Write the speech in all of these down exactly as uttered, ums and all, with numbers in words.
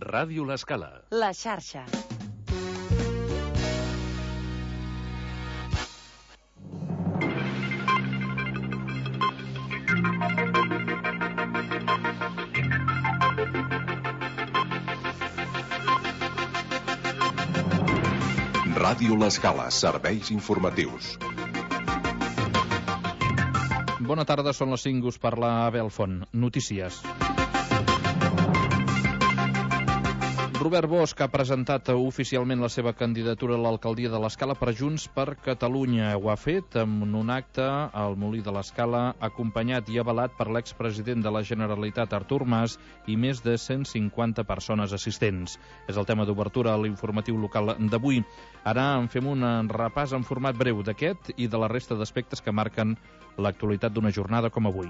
Ràdio L'Escala. La xarxa. Ràdio L'Escala, serveis informatius. Bona tarda, són les cinc, us parla Abel Font. Notícies. Robert Bosch ha presentat oficialment la seva candidatura a l'alcaldia de l'Escala per Junts per Catalunya. Ho ha fet en un acte al Molí de l'Escala, acompanyat i avalat per l'expresident de la Generalitat, Artur Mas, i més de cent cinquanta persones assistents. És el tema d'obertura a l'informatiu local d'avui. Ara en fem un repàs en format breu d'aquest i de la resta d'aspectes que marquen l'actualitat d'una jornada com avui.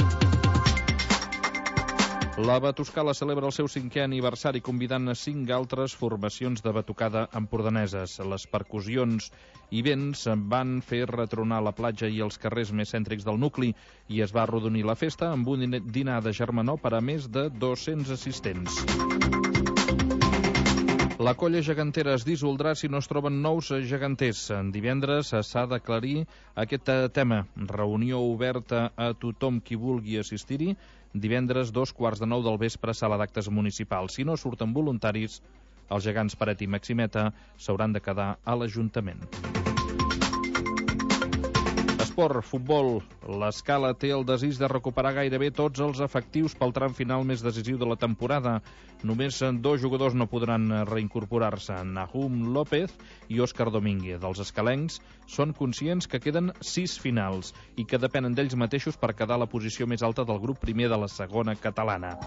La Batuscala celebra el seu cinquè aniversari convidant a cinc altres formacions de batucada empordaneses. Les percussions i vents van fer retronar la platja i els carrers més cèntrics del nucli i es va arrodonir la festa amb un dinar de germanor per a més de dos-cents assistents. La colla gegantera es dissoldrà si no es troben nous geganters. Divendres s'ha d'aclarir aquest tema. Reunió oberta a tothom qui vulgui assistir-hi. Divendres, dos quarts de nou del vespre, sala d'actes municipal. Si no surten voluntaris, els gegants Paret i Maximeta s'hauran de quedar a l'Ajuntament. Esport, futbol. L'Escala té el desig de recuperar gairebé tots els efectius pel tram final més decisiu de la temporada. Només dos jugadors no podran reincorporar-se, Nahum López i Òscar Domínguez. Els escalencs són conscients que queden sis finals i que depenen d'ells mateixos per quedar a la posició més alta del grup primer de la segona catalana.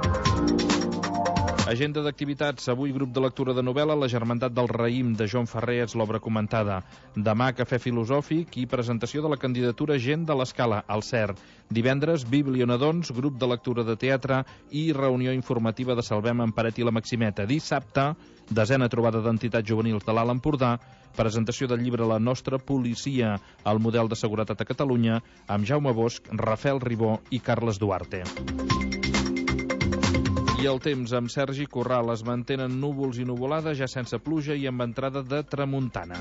Agenda d'activitats. Avui grup de lectura de novel·la La germandat del raïm de Joan Ferrer és l'obra comentada. Demà cafè filosòfic i presentació de la candidatura Gent de l'Escala al C E R. Divendres Biblionadons, grup de lectura de teatre i reunió informativa de Salvem en Paret i la Maximeta. Dissabte, desena trobada d'entitats juvenils de l'Alt Empordà, presentació del llibre La nostra policia, el model de seguretat a Catalunya, amb Jaume Bosch, Rafael Ribó i Carles Duarte. I el temps amb Sergi Corral. Es mantenen núvols i nuvolades, ja sense pluja i amb entrada de tramuntana.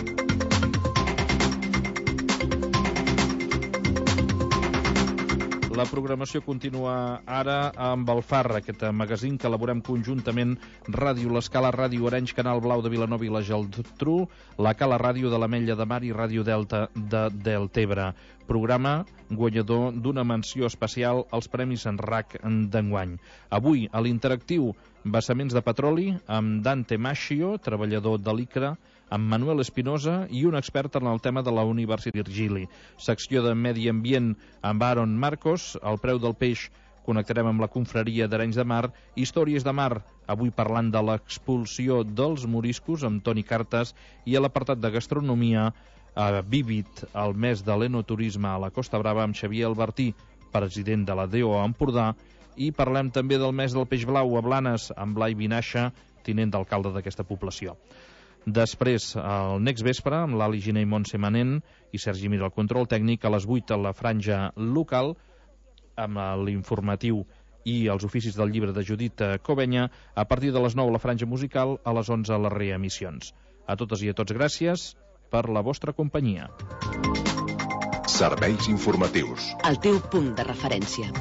La programació continua ara amb el Far, aquest magazín que elaborem conjuntament Ràdio L'Escala, Ràdio Arenys, Canal Blau de Vilanova i la Geltrú, la Cala Ràdio de l'Ametlla de Mar i Ràdio Delta de Deltebre. Programa guanyador d'una menció especial als Premis en R A C d'enguany. Avui, a l'Interactiu, vessaments de petroli, amb Dante Mascio, treballador de l'ICRA, amb Manuel Espinosa i un expert en el tema de la Universitat Virgili. Secció de Medi Ambient amb Aaron Marcos, el preu del peix, connectarem amb la confraria d'Arenys de Mar, Històries de Mar, avui parlant de l'expulsió dels moriscos amb Toni Cartes, i a l'apartat de gastronomia, a Vivit, el mes de l'enoturisme a la Costa Brava amb Xavier Albertí, president de la D O A Empordà, i parlem també del mes del peix blau a Blanes amb Blai Vinaixa, tinent d'alcalde d'aquesta població. Després, el next vespre, amb l'Ali Giner i Montse Manent i Sergi Mir al control tècnic, a les vuit a la franja local, amb l'informatiu i els oficis del llibre de Judit Covenya, a partir de les nou la franja musical, a les onze les reemissions. A totes i a tots, gràcies per la vostra companyia. Serveis informatius. El teu punt de referència.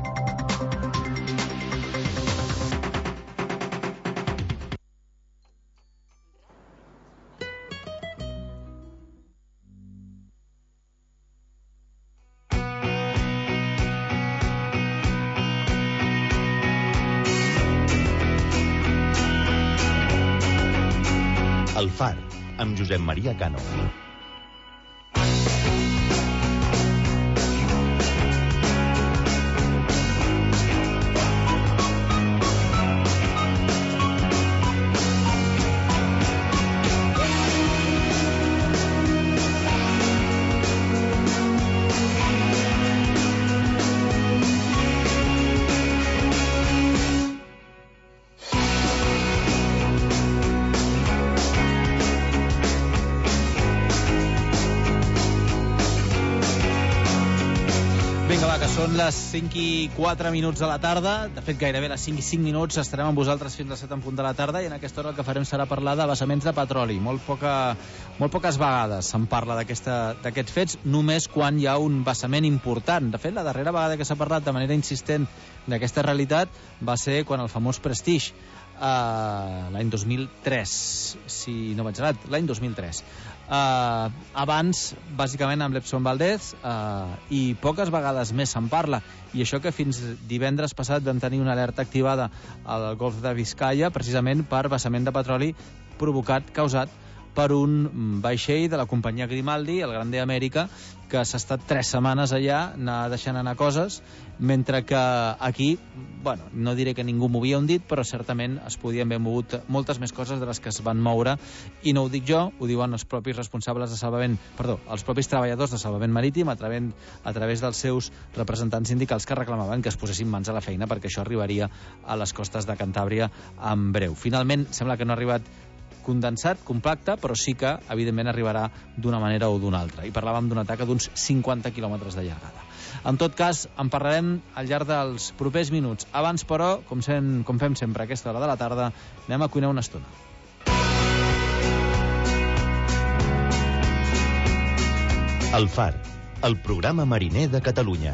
El Far, amb Josep Maria Cano. que són les cinc i quatre minuts de la tarda. De fet, gairebé les cinc i cinc minuts. Estarem amb vosaltres fins a les set en punt de la tarda, i en aquesta hora el que farem serà parlar de vessaments de petroli. Molt, poca, molt poques vegades se'n parla d'aquests fets, només quan hi ha un vessament important. De fet, la darrera vegada que s'ha parlat de manera insistent d'aquesta realitat va ser quan el famós Prestige, uh, l'any dos mil tres, si no vaig errat, l'any dos mil tres. Uh, abans, bàsicament, amb l'Epson Valdez, uh, i poques vegades més se'n parla. I això que fins divendres passat vam tenir una alerta activada al Golf de Biscaia, precisament per vessament de petroli provocat, causat per un vaixell de la companyia Grimaldi, el Grande América, que s'ha estat tres setmanes allà, anar deixant anar coses, mentre que aquí, bueno, no diré que ningú m'havia hundit, però certament es podien haver mogut moltes més coses de les que es van moure, i no ho dic jo, ho diuen els propis responsables de salvament, perdó, els propis treballadors de salvament marítim a través, a través dels seus representants sindicals, que reclamaven que es posessin mans a la feina perquè això arribaria a les costes de Cantàbria en breu. Finalment, sembla que no ha arribat condensat, compacte, però sí que, evidentment, arribarà d'una manera o d'una altra. I parlàvem d'una taca d'uns cinquanta quilòmetres de llargada. En tot cas, en parlarem al llarg dels propers minuts. Abans, però, com, sem com fem sempre a aquesta hora de la tarda, anem a cuinar una estona. El Far, el programa mariner de Catalunya.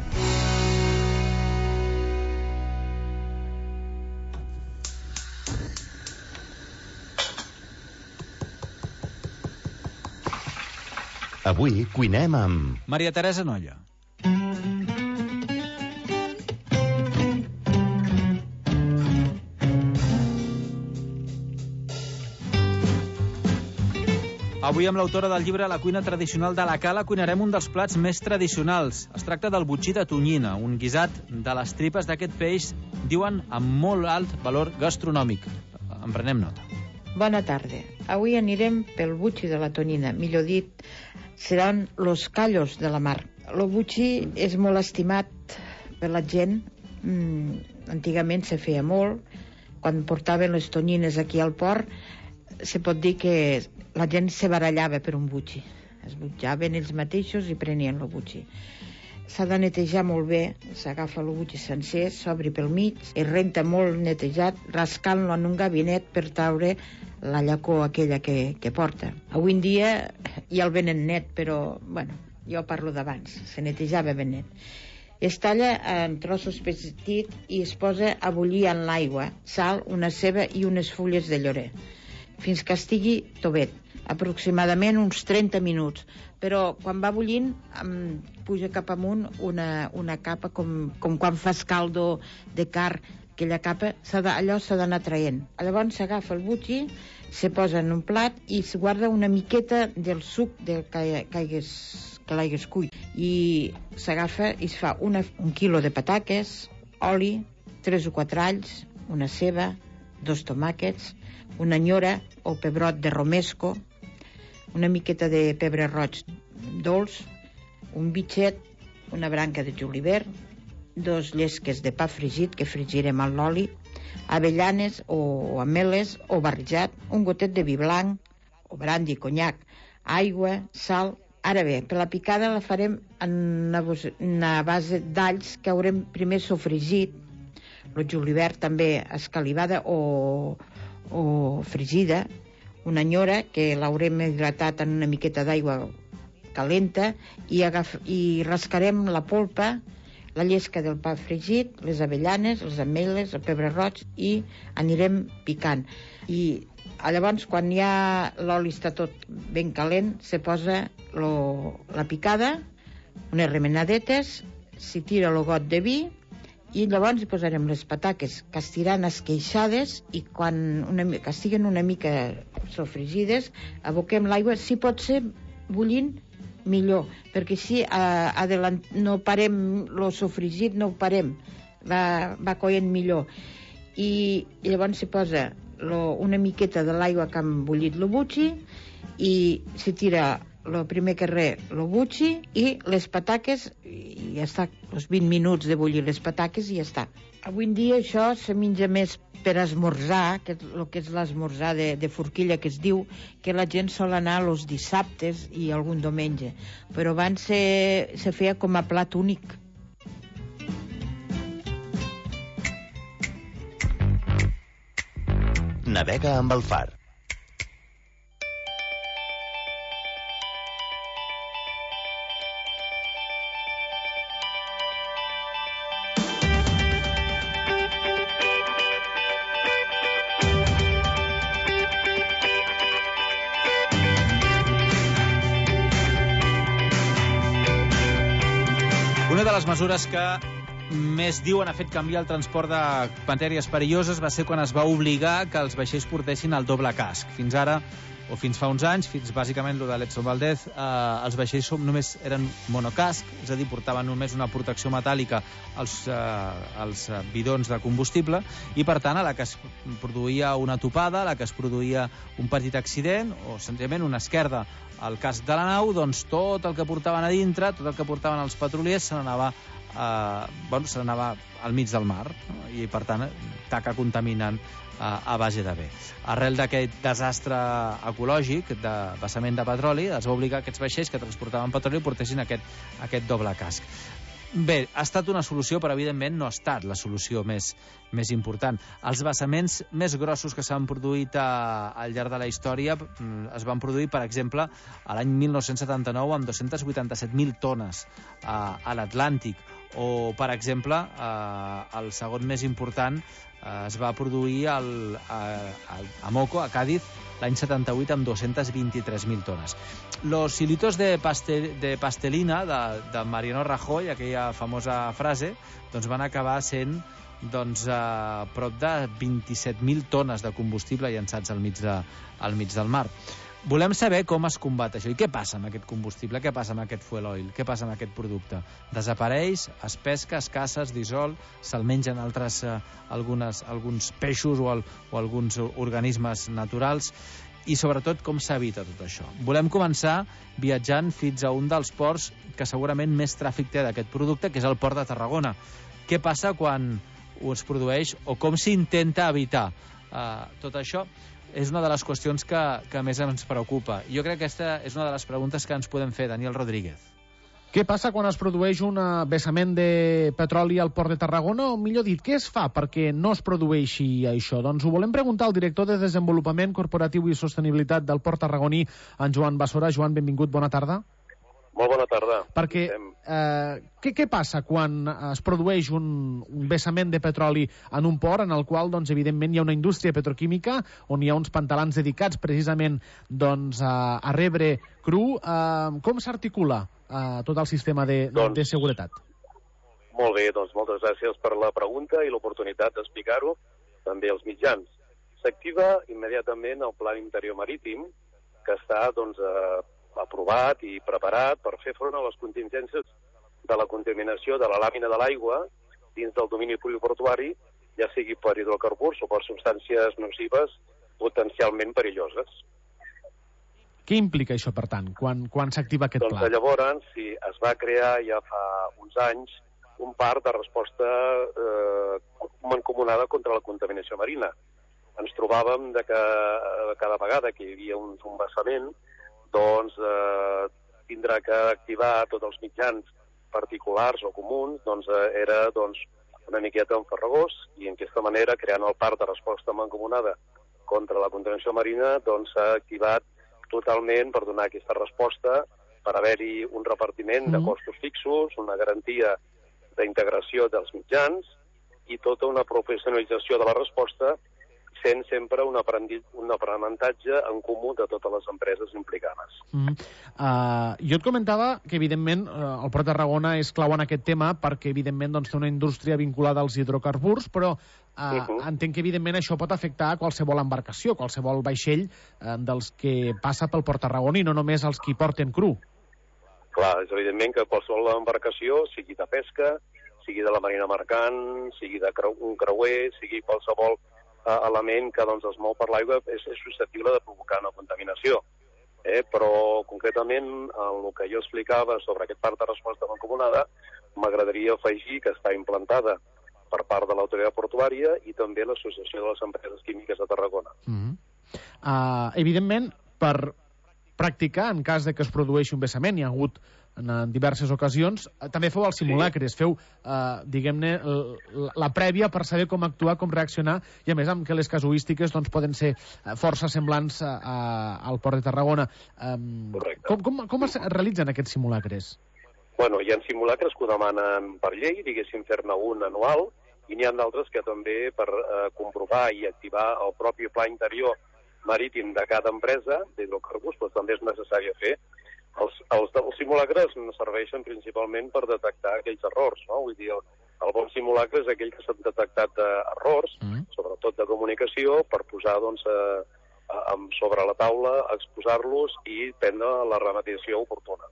Avui cuinem amb... Maria Teresa Nolla. Avui amb l'autora del llibre La cuina tradicional de la Cala cuinarem un dels plats més tradicionals. Es tracta del botxí de tonyina, un guisat de les tripes d'aquest peix, diuen, amb molt alt valor gastronòmic. En prenem nota. Bona tarda. Avui anirem pel butxi de la tonyina, millor dit, seran los callos de la mar. El butxi és molt estimat per la gent. Mm, antigament se feia molt. Quan portaven les tonyines aquí al port, se pot dir que la gent se barallava per un butxi. Es butjaven ells mateixos i prenien el butxi. S'ha de netejar molt bé, s'agafa el butxi sencer, s'obri pel mig, es renta molt netejat, rascant-lo en un gabinet per traure la llacor aquella que, que porta. Avui en dia ja el venen net, però, bueno, jo parlo d'abans, se netejava ben net. Es talla en trossos petits i es posa a bullir en l'aigua, sal, una ceba i unes fulles de llorer, fins que estigui tovet, aproximadament uns trenta minuts. Però quan va bullint em puja cap amunt una, una capa com, com quan fas caldo de carn, aquella capa, de, allò s'ha d'anar traient. Llavors s'agafa el butxi, se posa en un plat i es guarda una miqueta del suc del que, que, hagués, que l'hagués cuit. I s'agafa i es fa una, un quilo de pataques, oli, tres o quatre alls, una ceba, dos tomàquets, una nyora o pebrot de romesco, una miqueta de pebre roig dolç, un bitxet, una branca de julivert, dos llesques de pa fregit que fregirem amb l'oli, avellanes o ameles o barrejat, un gotet de vi blanc o brandi, conyac, aigua, sal. Ara bé, per la picada la farem en una, una base d'alls que haurem primer sofregit, el julivert també escalivada o, o fregida, una nyora que l'haurem hidratat en una miqueta d'aigua calenta i, agaf i rascarem la polpa, la llesca del pa fregit, les avellanes, les ameles, el pebre roig i anirem picant. I llavors, quan ja l'oli està tot ben calent, se posa lo, la picada, unes remenadetes, s'hi tira el got de vi i llavors hi posarem les pataques que estiran esqueixades i quan una, que estiguen una mica sofregides, aboquem l'aigua, si pot ser bullint, millor, perquè si a, adelant, no parem lo sofregit, no ho parem, va, va coent millor. I, i llavors s'hi posa lo, una miqueta de l'aigua que han bullit el butxi i s'hi tira el primer que res, el butxi i les pataques, i ja està, els vint minuts de bullir les pataques i ja està. Avui en dia això se menja més per esmorzar, que és el que és l'esmorzar de, de forquilla que es diu, que la gent sol anar els dissabtes i algun diumenge, però abans se, se feia com a plat únic. Navega amb el Far. Una de les mesures que més diuen ha fet canviar el transport de matèries perilloses va ser quan es va obligar que els vaixells portessin el doble casc. Fins ara, o fins fa uns anys, fins bàsicament el de l'Edson Valdez, eh, els vaixells només eren monocasc, és a dir, portaven només una protecció metàl·lica als, eh, als bidons de combustible, i per tant, a la que es produïa una topada, a la que es produïa un petit accident, o senzillament una esquerda al casc de la nau, doncs tot el que portaven a dintre, tot el que portaven els petroliers se n'anava eh, bueno, se n'anava al mig del mar, no? I per tant taca contaminant eh, a base de bé. Arrel d'aquest desastre ecològic de vessament de petroli, es va obligar a aquests vaixells que transportaven petroli portessin aquest, aquest doble casc. Bé, ha estat una solució, però evidentment no ha estat la solució més, més important. Els vessaments més grossos que s'han produït a, al llarg de la història es van produir, per exemple, a l'any mil nou-cents setanta-nou amb dos-cents vuitanta-set mil tones a, a l'Atlàntic, o, per exemple, eh, el segon més important eh, es va produir al, a, a, a Moco, a Càdiz, l'any setanta-vuit amb dos-cents vint-i-tres mil tones. Los hilitos de, pastel, de pastelina de, de Mariano Rajoy, aquella famosa frase, doncs van acabar sent doncs, a prop de vint-i-set mil tones de combustible llançats al mig, de, al mig del mar. Volem saber com es combat això. I què passa amb aquest combustible? Què passa amb aquest fuel oil? Què passa amb aquest producte? Desapareix, es pesca, es caça, es dissol, se'l mengen altres, eh, algunes, alguns peixos o, el, o alguns organismes naturals? I, sobretot, com s'evita tot això? Volem començar viatjant fins a un dels ports que segurament més tràfic té d'aquest producte, que és el port de Tarragona. Què passa quan es produeix o com s'intenta evitar eh, tot això? És una de les qüestions que, que més ens preocupa. Jo crec que aquesta és una de les preguntes que ens podem fer, Daniel Rodríguez. Què passa quan es produeix un vessament de petroli al port de Tarragona? O millor dit, què es fa perquè no es produeixi això? Doncs ho volem preguntar al director de Desenvolupament Corporatiu i Sostenibilitat del port tarragoní, en Joan Bassora. Joan, benvingut, bona tarda. Molt bona tarda. Perquè eh, què, què passa quan es produeix un, un vessament de petroli en un port en el qual, doncs, evidentment, hi ha una indústria petroquímica on hi ha uns pantalans dedicats precisament doncs, a, a rebre cru? Eh, com s'articula eh, tot el sistema de, doncs, de seguretat? Molt bé, doncs moltes gràcies per la pregunta i l'oportunitat d'explicar-ho també als mitjans. S'activa immediatament el Pla Interior Marítim, que està, doncs, eh, aprovat i preparat per fer front a les contingències de la contaminació de la làmina de l'aigua dins del domini poliportuari, ja sigui per hidrocarburs o per substàncies nocives potencialment perilloses. Què implica això, per tant, quan, quan s'activa aquest doncs, pla? Doncs llavors, si es va crear ja fa uns anys un parc de resposta eh, mancomunada contra la contaminació marina. Ens trobàvem de que cada vegada que hi havia un, un vessament, doncs eh, tindrà que activar tots els mitjans particulars o comuns, doncs eh, era doncs, una miqueta enfarragós, i en aquesta manera, creant el parc de resposta mancomunada contra la contaminació marina, doncs s'ha activat totalment per donar aquesta resposta, per haver-hi un repartiment de costos fixos, una garantia d'integració dels mitjans i tota una professionalització de la resposta, sent sempre un, un aprenentatge en comú de totes les empreses implicades. Mm -hmm. uh, jo et comentava que, evidentment, uh, el Port de Tarragona és clau en aquest tema perquè, evidentment, doncs, té una indústria vinculada als hidrocarburs, però uh, uh -huh. entenc que, evidentment, això pot afectar qualsevol embarcació, qualsevol vaixell uh, dels que passa pel Port tarragoní, no només els que porten cru. Clar, és evidentment que qualsevol embarcació, sigui de pesca, sigui de la marina mercant, sigui de creu, un creuer, sigui qualsevol element que doncs, es mou per l'aigua és, és susceptible de provocar una contaminació. Eh? Però, concretament, en el que jo explicava sobre aquest parc de resposta mancomunada, m'agradaria afegir que està implantada per part de l'autoritat portuària i també l'Associació de les Empreses Químiques de Tarragona. Mm-hmm. uh, evidentment, per practicar en cas de que es produeixi un vessament. Hi ha hagut en diverses ocasions. També feu els simulacres, sí. feu, eh, diguem-ne, la prèvia per saber com actuar, com reaccionar, i a més amb que les casuístiques doncs, poden ser força semblants a, a, al Port de Tarragona. Um, com, com, com es realitzen aquests simulacres? Bueno, hi ha simulacres que ho demanen per llei, diguéssim, fer-ne un anual, i n'hi ha d'altres que també per eh, comprovar i activar el propi pla interior marítim de cada empresa d'hidrocarburs, doncs també és necessari fer. Els, els, els simulacres serveixen principalment per detectar aquells errors, no? Vull dir, el, el bon simulacre és aquell que s'han detectat eh, errors, mm. sobretot de comunicació, per posar doncs, eh, eh, sobre la taula, exposar-los i prendre la remediació oportuna.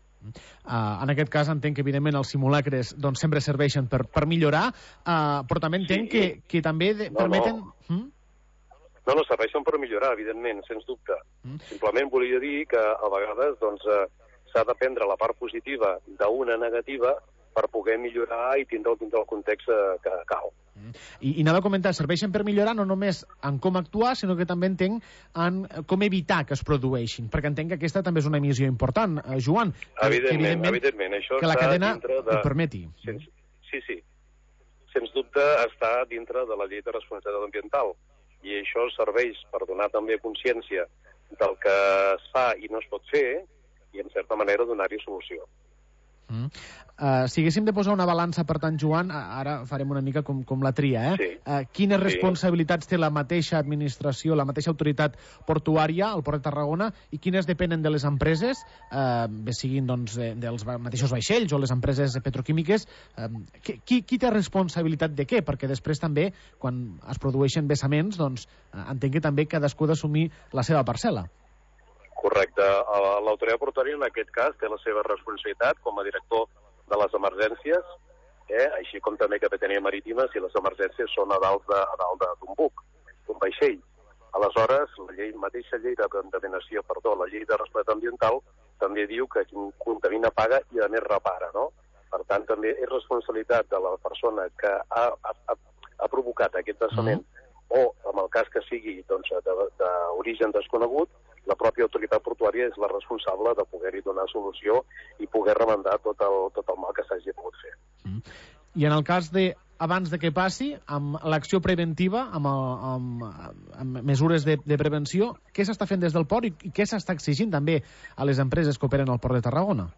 Uh, en aquest cas entenc que evidentment els simulacres doncs, sempre serveixen per, per millorar, uh, però també entenc sí. que, que també de, no, permeten... No. Mm? no, no, serveixen per millorar, evidentment, sens dubte. Mm. Simplement volia dir que a vegades doncs, uh, s'ha de prendre la part positiva d'una negativa per poder millorar i tindre, tindre el context uh, que cal. Mm. I, I anava a comentar, serveixen per millorar no només en com actuar, sinó que també entenc en com evitar que es produeixin, perquè entenc que aquesta també és una missió important, eh, Joan. Evidentment, que, evidentment, evidentment. Això que la cadena de... ho permeti. Sens, sí, sí. Sens dubte està dintre de la llei de responsabilitat ambiental, i això serveix per donar també consciència del que es fa i no es pot fer, i en certa manera donar-hi solució. Mm. Uh, si haguéssim de posar una balança, per tant, Joan, ara farem una mica com, com la tria, eh? Sí. Uh, quines sí. responsabilitats té la mateixa administració, la mateixa autoritat portuària, al Port de Tarragona, i quines depenen de les empreses, uh, bé siguin doncs, de, dels mateixos vaixells o les empreses petroquímiques, uh, qui, qui té responsabilitat de què? Perquè després també, quan es produeixen vessaments, doncs, uh, entenc que també cadascú ha d'assumir la seva parcel·la. Correcte. L'autoritat portuària, en aquest cas, té la seva responsabilitat com a director de les emergències, eh? així com també Capitania Marítima, si les emergències són a dalt de, a dalt d'un buc, d'un vaixell. Aleshores, la llei, mateixa llei de contaminació, perdó, la llei de responsabilitat ambiental, també diu que qui contamina paga i a més repara, no? Per tant, també és responsabilitat de la persona que ha, ha, ha provocat aquest vessament, mm. o, en el cas que sigui doncs, d'origen de, desconegut, la pròpia autoritat portuària és la responsable de poder-hi donar solució i poder remendar tot el, tot el mal que s'hagi pogut fer. Mm. I en el cas de, abans de que passi, amb l'acció preventiva, amb, amb, amb mesures de, de prevenció, què s'està fent des del port i, i què s'està exigint també a les empreses que operen al Port de Tarragona?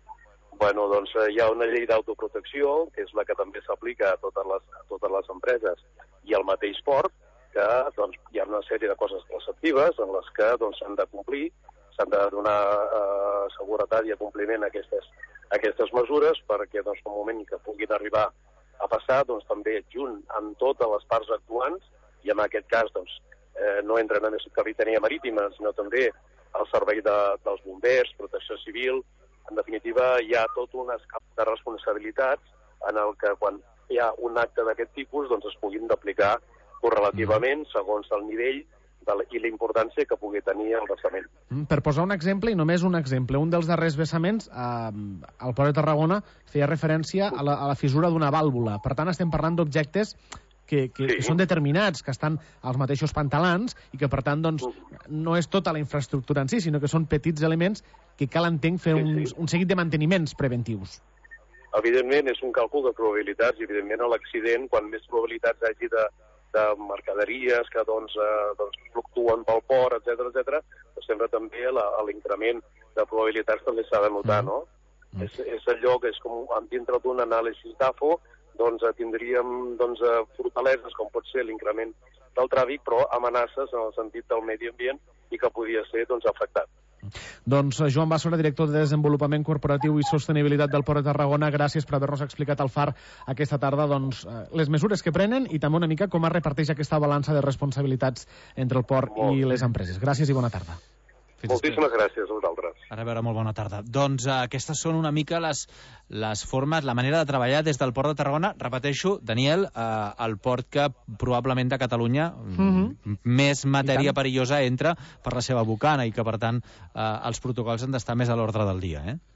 Bueno, doncs hi ha una llei d'autoprotecció, que és la que també s'aplica a totes les, a totes les empreses i al mateix port, que doncs, hi ha una sèrie de coses preceptives en les que doncs, s'han de complir, s'han de donar eh, seguretat i compliment a aquestes, a aquestes mesures perquè doncs, en el moment que puguin arribar a passar, doncs, també junt amb totes les parts actuants, i en aquest cas doncs, eh, no entren només Capitania Marítima, sinó també el servei de, dels bombers, protecció civil. En definitiva, hi ha tot un escap de responsabilitats en el que quan hi ha un acte d'aquest tipus doncs, es puguin d'aplicar correlativament, segons el nivell de la, i la importància que pugui tenir el vessament. Mm, per posar un exemple, i només un exemple, un dels darrers vessaments eh, al Port de Tarragona feia referència a la, a la fissura d'una vàlvula. Per tant, estem parlant d'objectes que, que, sí. que són determinats, que estan als mateixos pantalans i que, per tant, doncs, no és tota la infraestructura en si, sinó que són petits elements que cal, entenc, fer sí, uns, sí. un seguit de manteniments preventius. Evidentment, és un càlcul de probabilitats i, evidentment, a l'accident, quan més probabilitats hagi de de mercaderies que doncs, eh, doncs fluctuen pel port, etcètera, etcètera, però sempre també l'increment de probabilitats també s'ha de notar, no? Mm. És, és allò que és com dintre d'un anàlisi d'AFO, doncs tindríem doncs, fortaleses com pot ser l'increment del tràfic, però amenaces en el sentit del medi ambient i que podria ser doncs, afectat. Doncs Joan Bassora, director de Desenvolupament Corporatiu i Sostenibilitat del Port de Tarragona, gràcies per haver-nos explicat al Far aquesta tarda doncs, les mesures que prenen i també una mica com es reparteix aquesta balança de responsabilitats entre el port molt i les empreses. Gràcies i bona tarda. Fins Moltíssimes després. Gràcies a vosaltres. Ara a veure, molt bona tarda. Doncs uh, aquestes són una mica les, les formes, la manera de treballar des del Port de Tarragona. Repeteixo, Daniel, uh, el port que probablement de Catalunya mm-hmm. més matèria perillosa entra per la seva bocana i que, per tant, uh, els protocols han d'estar més a l'ordre del dia, eh?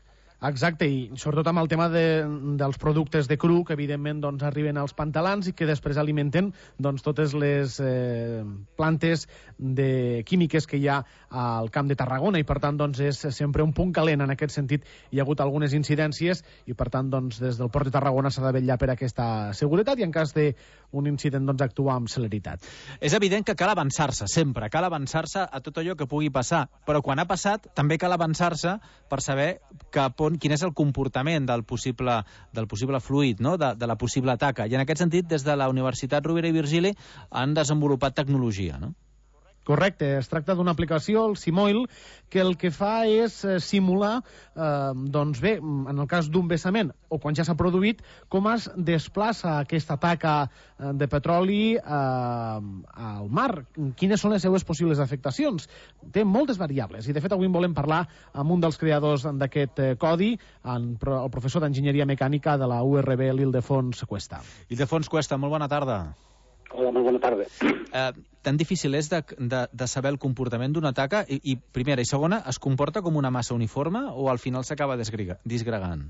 Exacte, i sobretot amb el tema de, dels productes de cru, que evidentment doncs, arriben als pantalans i que després alimenten doncs, totes les eh, plantes de químiques que hi ha al Camp de Tarragona, i per tant doncs, és sempre un punt calent. En aquest sentit hi ha hagut algunes incidències i per tant doncs, des del Port de Tarragona s'ha de vetllar per aquesta seguretat i en cas d'un incident doncs, actuar amb celeritat. És evident que cal avançar-se, sempre, cal avançar-se a tot allò que pugui passar, però quan ha passat també cal avançar-se per saber cap on, quin és el comportament del possible, del possible fluid, no? de, de la possible taca. I en aquest sentit, des de la Universitat Rovira i Virgili han desenvolupat tecnologia, no? Correcte, es tracta d'una aplicació, el Simoil, que el que fa és eh, simular, eh, doncs bé, en el cas d'un vessament, o quan ja s'ha produït, com es desplaça aquesta taca eh, de petroli eh, al mar. Quines són les seues possibles afectacions? Té moltes variables, i de fet avui en volem parlar amb un dels creadors d'aquest eh, codi, en, el professor d'Enginyeria Mecànica de la U R B, l'Ildefons Cuesta. Ildefons Cuesta, molt bona tarda. Hola, molt bona tarda. Eh, tan difícil és de, de, de saber el comportament d'una taca i, i, primera i segona, es comporta com una massa uniforme o al final s'acaba disgregant?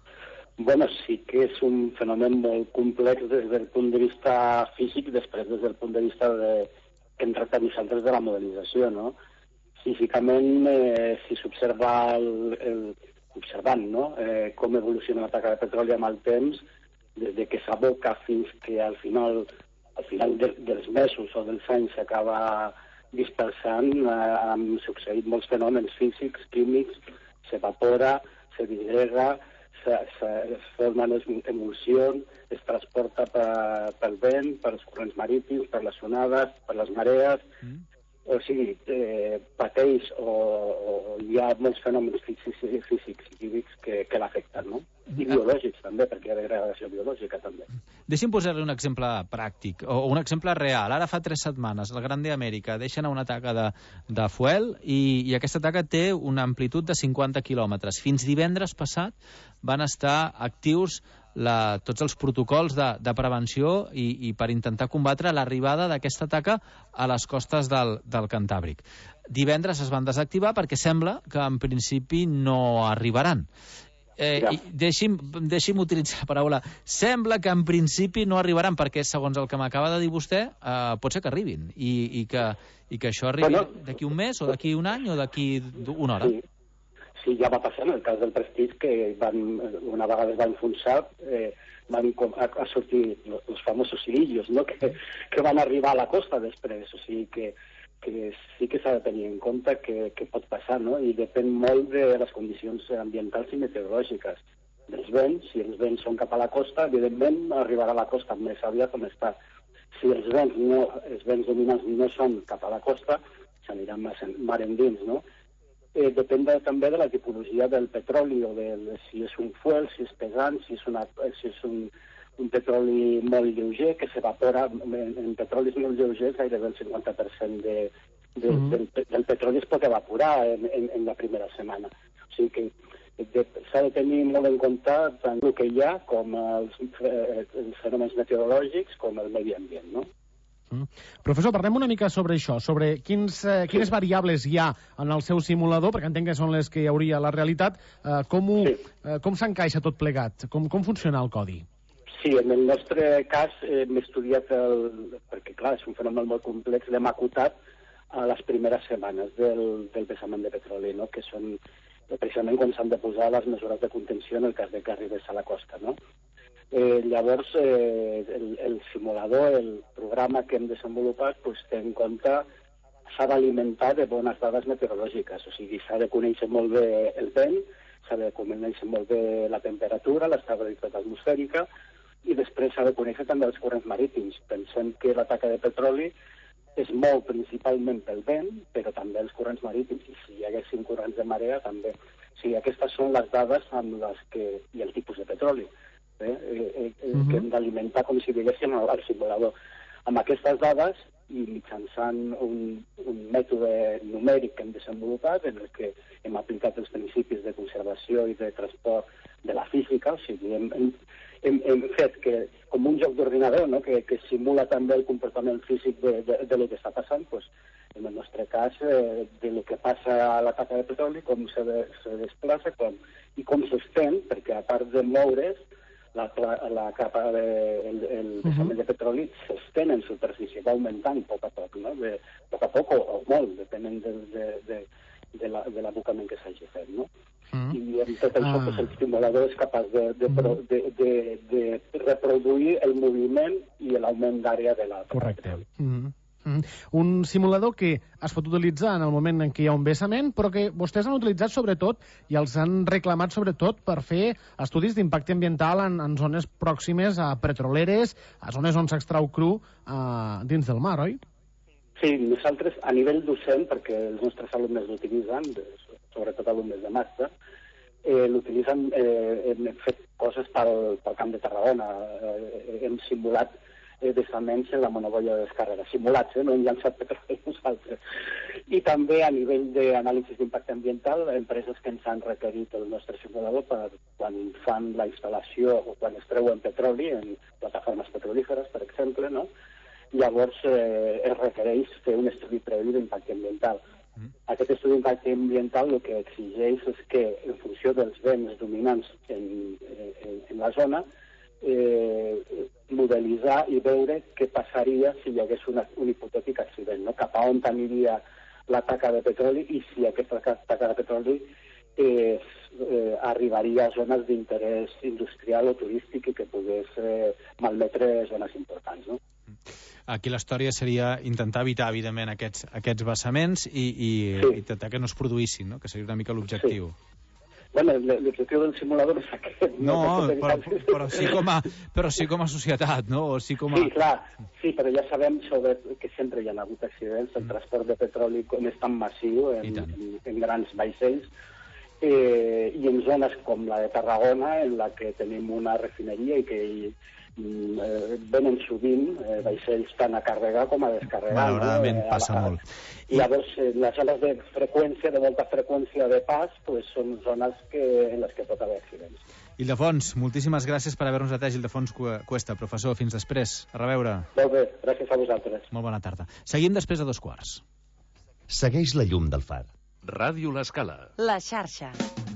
Bueno, sí que és un fenomen molt complex des del punt de vista físic, després des del punt de vista de, que hem tractat nosaltres de la modelització, no? Físicament, eh, si s'observa el, el, observant no? eh, com evoluciona la taca de petroli amb el temps, des de que s'aboca fins que al final al final de, dels mesos o dels anys s'acaba dispersant, eh, han succeït molts fenòmens físics, químics, s'evapora, se disgrega, se, se, es formen emulsions, es transporta per, pel vent, per els corrents marítims, per les onades, per les marees, mm. o sigui, eh, pateix o, o hi ha molts fenòmens físics, físics i químics que, que l'afecten, no? I biològics també, perquè hi ha degradació biològica també. Deixi'm posar-li un exemple pràctic, o un exemple real. Ara fa tres setmanes, el Grande Amèrica deixa anar una taca de, de fuel i, i aquesta taca té una amplitud de cinquanta quilòmetres. Fins divendres passat van estar actius la, tots els protocols de, de prevenció i, i per intentar combatre l'arribada d'aquesta taca a les costes del, del Cantàbric. Divendres es van desactivar perquè sembla que en principi no arribaran. Eh, ja. Deixi'm, deixi'm utilitzar la paraula sembla que en principi no arribaran, perquè segons el que m'acaba de dir vostè eh, pot ser que arribin i, i, que, i que això arribi bueno, d'aquí un mes o d'aquí un any o d'aquí una hora. Sí. sí, ja va passar en el cas del Prestige, que van, una vegada es va enfonsar, eh, van a, a sortir els famosos cirillos, no? que, que van arribar a la costa després, o sigui que que sí que s'ha de tenir en compte que, que pot passar, no? I depèn molt de les condicions ambientals i meteorològiques. Dels vents, si els vents són cap a la costa, evidentment arribarà a la costa més aviat o més tard. Si els vents, no, els vents dominants no són cap a la costa, s'aniran mar endins, no? Eh, depèn de, també de la tipologia del petroli, o de si és un fuel, si és pesant, si és, una, si és un, un petroli molt lleuger, que s'evapora. En, en petrolis molt lleugers gairebé el cinquanta per cent de, de, mm-hmm. del, del petroli es pot evaporar en, en, en la primera setmana. O sigui que s'ha de tenir molt en compte tant el que hi ha com els, eh, els fenòmens meteorològics com el medi ambient, no? Mm. Professor, parlem una mica sobre això, sobre quins, eh, quines sí. variables hi ha en el seu simulador, perquè entenc que són les que hi hauria a la realitat. Eh, com ho, sí. eh, com s'encaixa tot plegat? Com, com funciona el codi? Sí, en el nostre cas eh, hem estudiat, el, perquè clar, és un fenomen molt complex, l'hem acotat a les primeres setmanes del, del vessament de petroli, no? Que són precisament quan s'han de posar les mesures de contenció en el cas de que arribés a la costa, no? Eh, llavors, eh, el, el simulador, el programa que hem desenvolupat, pues, té en compte, s'ha d'alimentar de bones dades meteorològiques, o sigui, s'ha de conèixer molt bé el vent, s'ha de conèixer molt bé la temperatura, l'estabilitat atmosfèrica, i després s'ha de conèixer també els corrents marítims. Pensem que la taca de petroli es mou principalment pel vent, però també els corrents marítims, i si hi haguessin corrents de marea també. O sigui, aquestes són les dades amb les que... i el tipus de petroli, eh? Eh, eh, uh-huh. que hem d'alimentar com si diguéssim al simulador. Amb aquestes dades, i mitjançant un, un mètode numèric que hem desenvolupat, en el que hem aplicat els principis de conservació i de transport de la física, o sigui, hem, hem, hem, hem fet que, com un joc d'ordinador, no? que, que simula també el comportament físic de, de, de lo que està passant, pues, en el nostre cas, eh, de lo que passa a la taca de petroli, com se, de, se desplaça com, i com s'estén, perquè a part de moure's, la, la, la capa de, el, el vessament de petroli s'estén en superfície, va augmentant a poc a poc, no? De, a poc a poc o, o molt, depenent de, de, de, de, la, de l'abocament que s'hagi fet, no? Mm. I en tot això, ah. pues, el simulador és capaç de, de, mm. de, de, de reproduir el moviment i l'augment d'àrea de la... Correcte. Mm. Mm. Un simulador que es pot utilitzar en el moment en què hi ha un vessament, però que vostès han utilitzat sobretot i els han reclamat sobretot per fer estudis d'impacte ambiental en, en zones pròximes a petroleres, a zones on s'extrau cru uh, dins del mar, oi? Sí, nosaltres a nivell docent, perquè els nostres alumnes l'utilitzen, sobretot alumnes de màster, eh, l'utilitzen, eh, hem fet coses pel, pel Camp de Tarragona, eh, hem simulat eh, vessaments en la monoboia de descàrrega, simulats, eh, no hem llançat petroli nosaltres. I també a nivell d'anàlisis d'impacte ambiental, empreses que ens han requerit el nostre simulador per quan fan la instal·lació o quan es treuen petroli en plataformes petrolíferes, per exemple, no? Llavors eh, es requereix fer un estudi previ d'impacte ambiental. Mm. Aquest estudi d'impacte ambiental el que exigeix és que, en funció dels vents dominants en, en, en la zona, eh, modelitzar i veure què passaria si hi hagués una, un hipotètic accident, no? Cap a on aniria la taca de petroli i si aquesta taca de petroli eh, eh, arribaria a zones d'interès industrial o turístic i que pogués eh, malmetre zones importants, no? Aquí la història seria intentar evitar, evidentment, aquests, aquests vessaments i, i sí. intentar que no es produïssin, no? Que seria una mica l'objectiu. Sí. Bueno, l'objectiu del simulador és aquest. No, no però, però, sí com a, però sí com a societat, no? O sí, com a... sí, clar, sí, però ja sabem sobre que sempre hi ha hagut accidents, el mm. transport de petroli és tan massiu en, en, en grans vaixells, eh, i en zones com la de Tarragona, en la que tenim una refineria i que hi, eh, venen sovint eh, vaixells tant a carregar com a descarregar. Malauradament, no? eh, passa a, a, molt. I llavors, eh, les zones de freqüència, de molta freqüència de pas, pues, són zones que, en les que pot haver accidents. Ildefons, moltíssimes gràcies per haver-nos atès. Ildefons Cuesta, professor, fins després. A reveure. Molt bé, gràcies a vosaltres. Molt bona tarda. Seguim després de dos quarts. Segueix la llum del far. Ràdio L'Escala. La xarxa.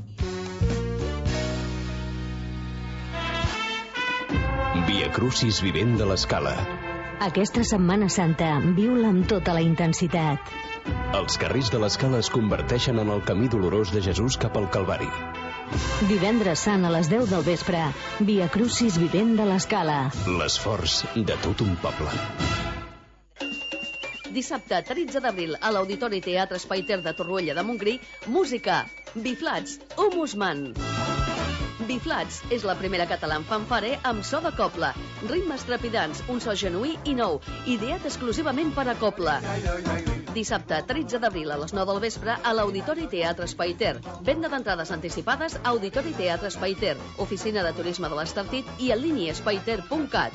Via Crucis vivent de l'Escala. Aquesta Setmana Santa viu-la amb tota la intensitat. Els carrers de l'Escala es converteixen en el camí dolorós de Jesús cap al Calvari. Divendres Sant a les deu del vespre, Via Crucis vivent de l'Escala. L'esforç de tot un poble. Dissabte tretze d'abril a l'Auditori Teatre Espai Ter de Torroella de Montgrí, música, Biflats, Humus Man. Biflats és la primera català en fanfare amb so de cobla, ritmes trepidants, un so genuí i nou, ideat exclusivament per a cobla. Dissabte tretze d'abril a les nou del vespre a l'Auditori Teatre Espai Ter. Venda d'entrades anticipades a Auditori Teatre Espai Ter, oficina de turisme de l'Estartit i en línia espaiter punt cat.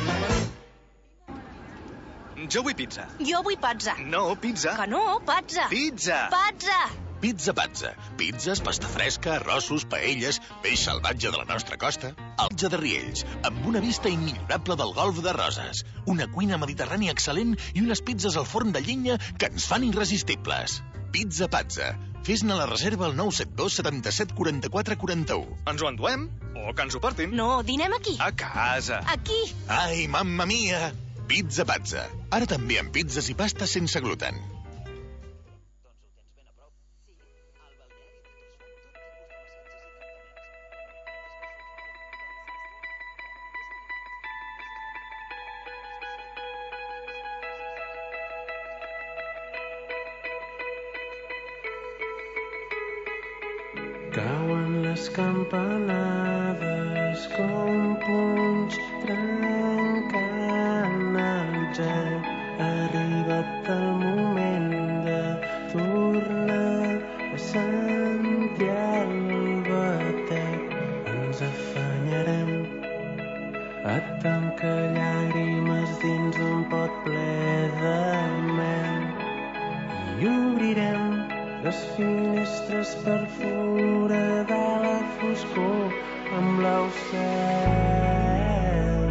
Jo vull pizza. Jo vull pazza. No, pizza. Que no, pazza. Pizza. Pazza. Pizza Pazza. Pizzas, pasta fresca, arrossos, paelles, peix salvatge de la nostra costa. Alja de Riells, amb una vista immillorable del golf de Roses. Una cuina mediterrània excel·lent i unes pizzas al forn de llenya que ens fan irresistibles. Pizza Pazza. Fes-ne la reserva al nou set dos setanta-set quaranta-quatre quaranta-u. Ens ho enduem? O que ens ho portin? No, dinem aquí. A casa. Aquí. Ai, mamma mia! Pizza Pazza. Ara també amb pizzas i pastes sense gluten. Cauen les campanades com punys trencant el gel. Ha arribat el moment de tornar a sentir el batec. Ens afanyarem a tancar llàgrimes dins un pot ple de mel i obrirem les finestres per foradar la foscor amb blau cel.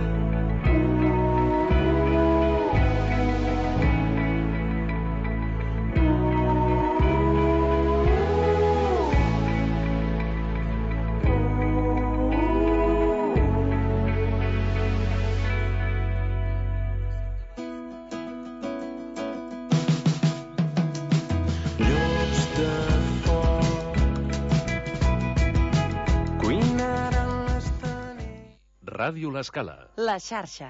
Ràdio L'Escala. La xarxa.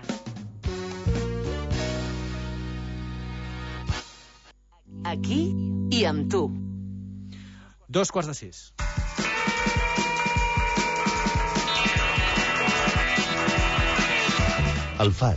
Aquí i amb tu. Dos quarts de sis. El Far.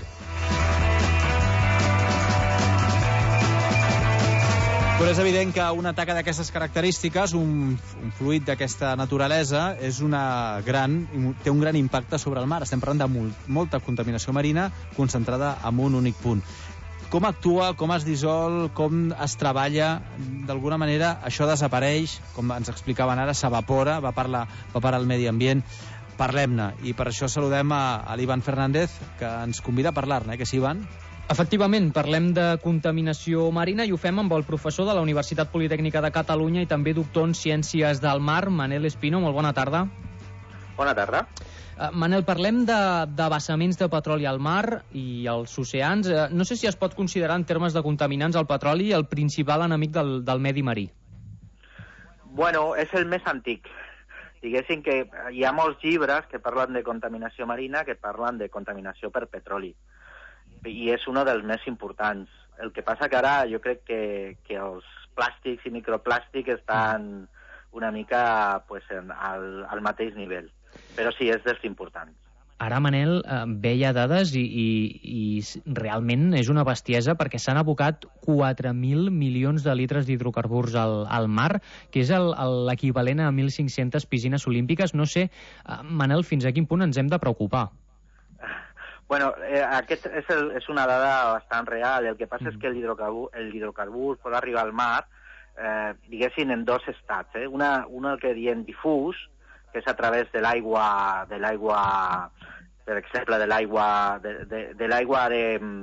Però és evident que una taca d'aquestes característiques, un, un fluid d'aquesta naturalesa, és una gran, té un gran impacte sobre el mar. Estem parlant de molt, molta contaminació marina concentrada en un únic punt. Com actua, com es dissol, com es treballa? D'alguna manera això desapareix, com ens explicaven ara, s'evapora, va per, la, va per al medi ambient. Parlem-ne, i per això saludem a, a l'Ivan Fernández, que ens convida a parlar-ne, eh, que sí, Ivan? Efectivament, parlem de contaminació marina i ho fem amb el professor de la Universitat Politècnica de Catalunya i també doctor en Ciències del Mar, Manel Espino. Molt bona tarda. Bona tarda. Uh, Manel, parlem de, de vessaments de petroli al mar i als oceans. Uh, no sé si es pot considerar en termes de contaminants el petroli el principal enemic del, del medi marí. Bueno, és el més antic. Diguéssim que hi ha molts llibres que parlen de contaminació marina, que parlen de contaminació per petroli. I és un dels més importants. El que passa que ara jo crec que, que els plàstics i microplàstics estan una mica pues, en, al, al mateix nivell. Però sí, és dels importants. Ara, Manel, eh, veia dades i, i, i realment és una bestiesa perquè s'han abocat quatre mil milions de litres d'hidrocarburs al, al mar, que és l'equivalent a mil cinc-centes piscines olímpiques. No sé, eh, Manel, fins a quin punt ens hem de preocupar? Bueno, eh, aquest és, el, és una dada bastant real. El que passa mm. és que l'hidrocarbur, el hidrocarbur pot arribar al mar, eh, diguéssim, en dos estats. Eh? Una, una el que diem difús, que és a través de l'aigua, de l'aigua, per exemple, de l'aigua de, de, de l'aigua de,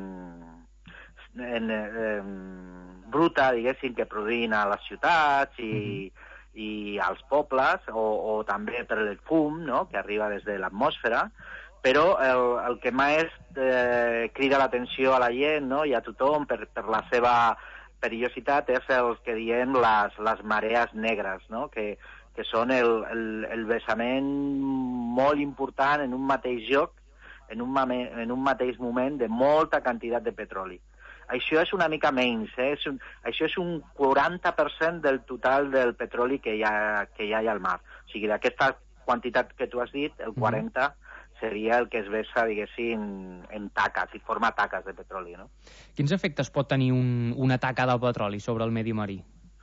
en, eh, bruta, diguéssim, que produïn a les ciutats i, mm-hmm. i als pobles, o, o també per el fum, no?, que arriba des de l'atmosfera. Però el, el que més eh, crida l'atenció a la gent, no?, i a tothom per, per la seva perillositat és el que diem les, les marees negres, no?, que, que són el, el, el vessament molt important en un mateix lloc, en un, en un mateix moment, de molta quantitat de petroli. Això és una mica menys, eh? és un, això és un quaranta per cent del total del petroli que hi ha, que hi ha al mar. O sigui, d'aquesta quantitat que tu has dit, el quaranta per cent seria el que es vessa, diguéssim, en taques, i forma taques de petroli, no? Quins efectes pot tenir un, una taca de petroli sobre el medi marí?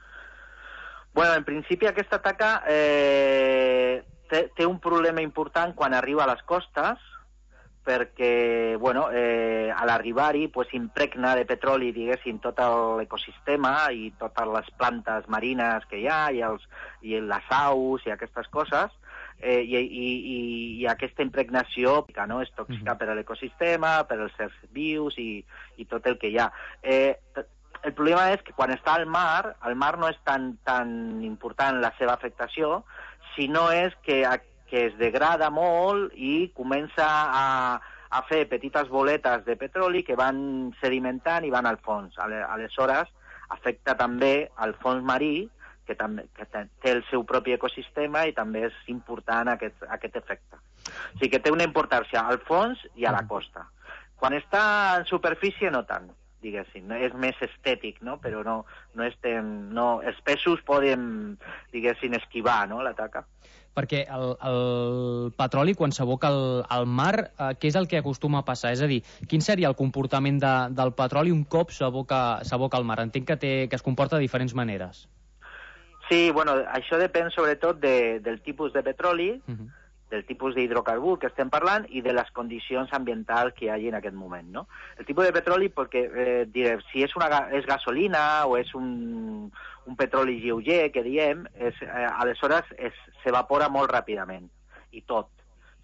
Bueno, en principi aquesta taca eh, té, té un problema important quan arriba a les costes, perquè, bueno, eh, a l'arribar-hi pues, impregna de petroli, diguéssim, tot l'ecosistema i totes les plantes marines que hi ha, i, els, i les aus i aquestes coses, eh, i, i, i, i aquesta impregnació no, és tòxica per a l'ecosistema, per als éssers vius i, i tot el que hi ha. Eh, el problema és que quan està al mar, al mar no és tan, tan important la seva afectació, sinó és que que es degrada molt i comença a, a fer petites boletes de petroli que van sedimentant i van al fons. Aleshores, afecta també al fons marí, que, també, que té el seu propi ecosistema i també és important aquest, aquest efecte. O sigui que té una importància al fons i a la costa. Quan està en superfície, no tant, diguéssim. És més estètic, no? Però no, no estem... No, els peixos poden, diguéssim, esquivar, no?, la taca. Perquè el, el petroli, quan s'aboca al, al mar, eh, què és el que acostuma a passar? És a dir, quin seria el comportament de, del petroli un cop s'aboca al mar? Entenc que, té, que es comporta de diferents maneres. Sí, bueno, això depèn sobretot de, del tipus de petroli, uh-huh. del tipus d'hidrocarbur que estem parlant i de les condicions ambientals que hi hagi en aquest moment, no? El tipus de petroli, perquè eh, diré, si és, una, és gasolina o és un, un petroli lleuger, que diem, és, eh, aleshores s'evapora molt ràpidament, i tot.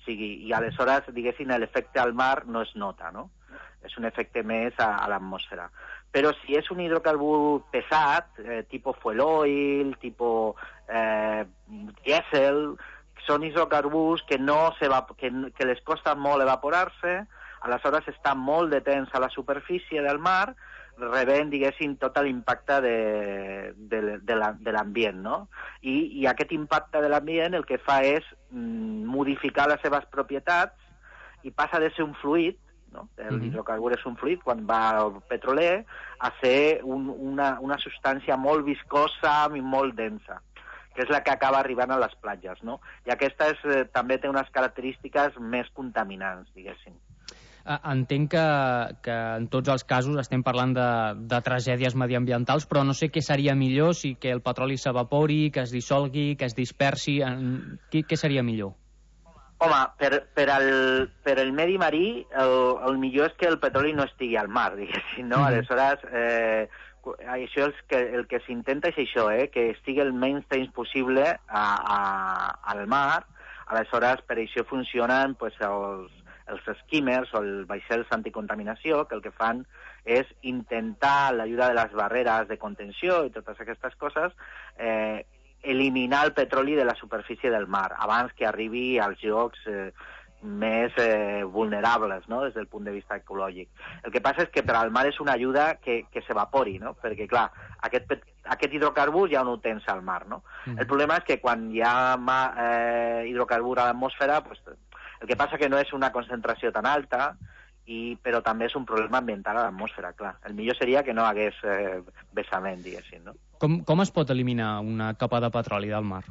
sigui, i aleshores, diguéssim, l'efecte al mar no es nota, no? És un efecte més a, a l'atmosfera. Però si és un hidrocarbur pesat, eh, tipus fuel oil, tipus eh, dièsel, són hidrocarburs que, no se va, que, que les costa molt evaporar-se, aleshores estan molt de temps a la superfície del mar, rebent, diguéssim, tot l'impacte de, de, de, la, de l'ambient, no? I, I aquest impacte de l'ambient el que fa és mm, modificar les seves propietats i passa de ser un fluid, no? El hidrocarbur és un fluid quan va al petroler, a ser un, una, una substància molt viscosa i molt densa, que és la que acaba arribant a les platges, no? I aquesta és, eh, també té unes característiques més contaminants, diguéssim. Entenc que, que en tots els casos estem parlant de, de tragèdies mediambientals, però no sé què seria millor si que el petroli s'evapori, que es dissolgui, que es dispersi. En... Què, què seria millor? Home, per, per, al, per el medi marí, el, el millor és que el petroli no estigui al mar, diguéssim, no? Mm. Aleshores, eh, això és que, el que s'intenta és això, eh, que estigui el menys temps possible a, a, al mar. Aleshores, per això funcionen pues, els, els skimmers o els vaixells anticontaminació, que el que fan és intentar, l'ajuda de les barreres de contenció i totes aquestes coses, eh, eliminar el petroli de la superfície del mar abans que arribi als llocs eh, més eh, vulnerables, no?, des del punt de vista ecològic. El que passa és que per al mar és una ajuda que, que s'evapori, no?, perquè, clar, aquest, aquest hidrocarbur ja no ho tens al mar, no? Mm. El problema és que quan hi ha ma, eh, hidrocarbur a l'atmosfera, pues, el que passa que no és una concentració tan alta, i, però també és un problema ambiental a l'atmosfera, clar. El millor seria que no hagués eh, vessament, diguéssim, no? Com, com es pot eliminar una capa de petroli del mar?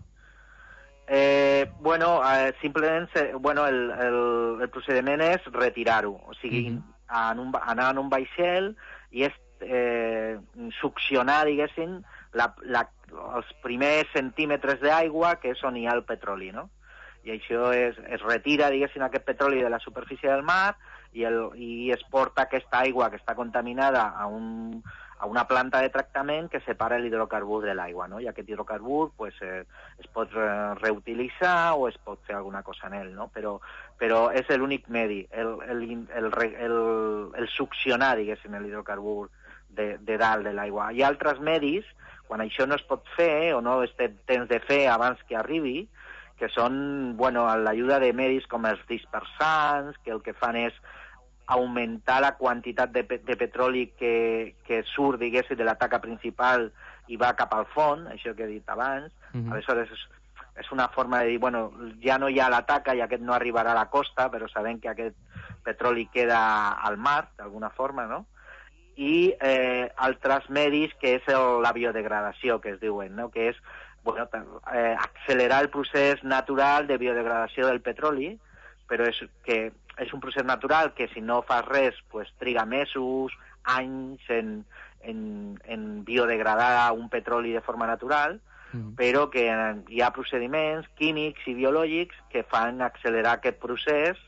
Eh, bueno, eh, simplement, eh, bueno, el, el, el procediment és retirar-ho, o sigui, mm-hmm. en un, anar en un vaixell i és eh, succionar, diguéssim, la, la, els primers centímetres d'aigua que és on hi ha el petroli, no? I això és, es retira, diguéssim, aquest petroli de la superfície del mar i, el, i es porta aquesta aigua que està contaminada a, un, a una planta de tractament que separa l'hidrocarbur de l'aigua, no? I aquest hidrocarbur pues, eh, es pot reutilitzar o es pot fer alguna cosa en ell, no? Però, però és l'únic medi, el, el, el, el, el succionar, diguéssim, l'hidrocarbur de, de dalt de l'aigua. Hi ha altres medis, quan això no es pot fer o no es té temps de fer abans que arribi, que són, bueno, l'ajuda de medis com els dispersants, que el que fan és augmentar la quantitat de, pe de petroli que, que surt, diguéssim, de la taca principal i va cap al fons, això que he dit abans. Mm-hmm. Aleshores, és, és una forma de dir, bueno, ja no hi ha la taca i aquest no arribarà a la costa, però sabem que aquest petroli queda al mar, d'alguna forma, no? I eh, altres medis, que és el, la biodegradació, que es diuen, no? Que és bueno, eh, accelerar el procés natural de biodegradació del petroli, però és, que és un procés natural que si no fas res pues, triga mesos, anys en, en, en biodegradar un petroli de forma natural, mm. però que hi ha procediments químics i biològics que fan accelerar aquest procés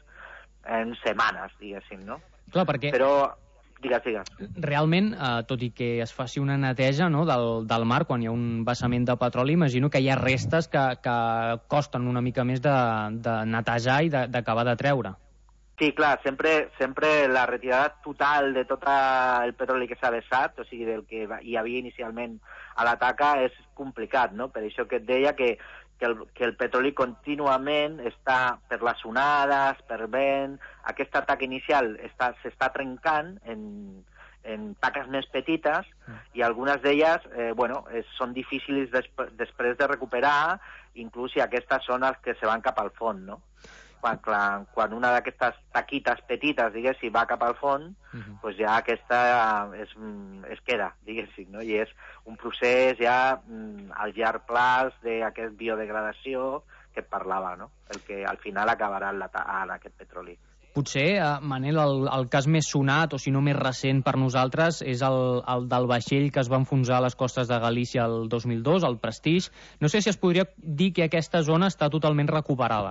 en setmanes, diguéssim, no? Clar, perquè... Però... Digues, digues. Realment, eh, tot i que es faci una neteja, no, del, del mar quan hi ha un vessament de petroli, imagino que hi ha restes que, que costen una mica més de, de netejar i d'acabar de, de treure. Sí, clar, sempre, sempre la retirada total de tot el petroli que s'ha vessat, o sigui, del que hi havia inicialment a la taca, és complicat, no? Per això que et deia que que el, que el petroli contínuament està per les onades, per vent, aquesta taca inicial s'està trencant en, en taques més petites i algunes d'elles eh, bueno, eh, són difícils desp després de recuperar, inclús si aquestes són les que se van cap al fons, no? Quan, clar, quan una d'aquestes taquites petites, diguéssim, va cap al fons, uh-huh. pues ja aquesta es, es queda, diguéssim, no? I és un procés ja al llarg plaç d'aquesta biodegradació que et parlava, no? El que al final acabarà en, la, en aquest petroli. Potser, eh, Manel, el, el cas més sonat, o si no més recent per nosaltres, és el, el del vaixell que es va enfonsar a les costes de Galícia el dos mil dos, el Prestige. No sé si es podria dir que aquesta zona està totalment recuperada.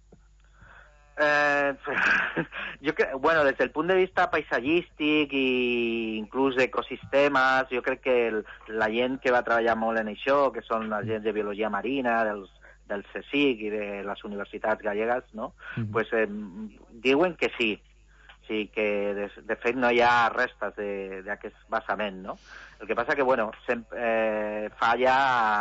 Eh, jo crec, bueno, des del punt de vista paisatgístic i inclús d'ecosistemes, jo crec que el, la gent que va treballar molt en això, que són la gent de biologia marina, dels, del CSIC i de les universitats gallegues, no? Mm. Pues, eh, diuen que sí, sí que de, de fet no hi ha restes d'aquest vessament, no? El que passa que, bueno, sempre, eh, fa ja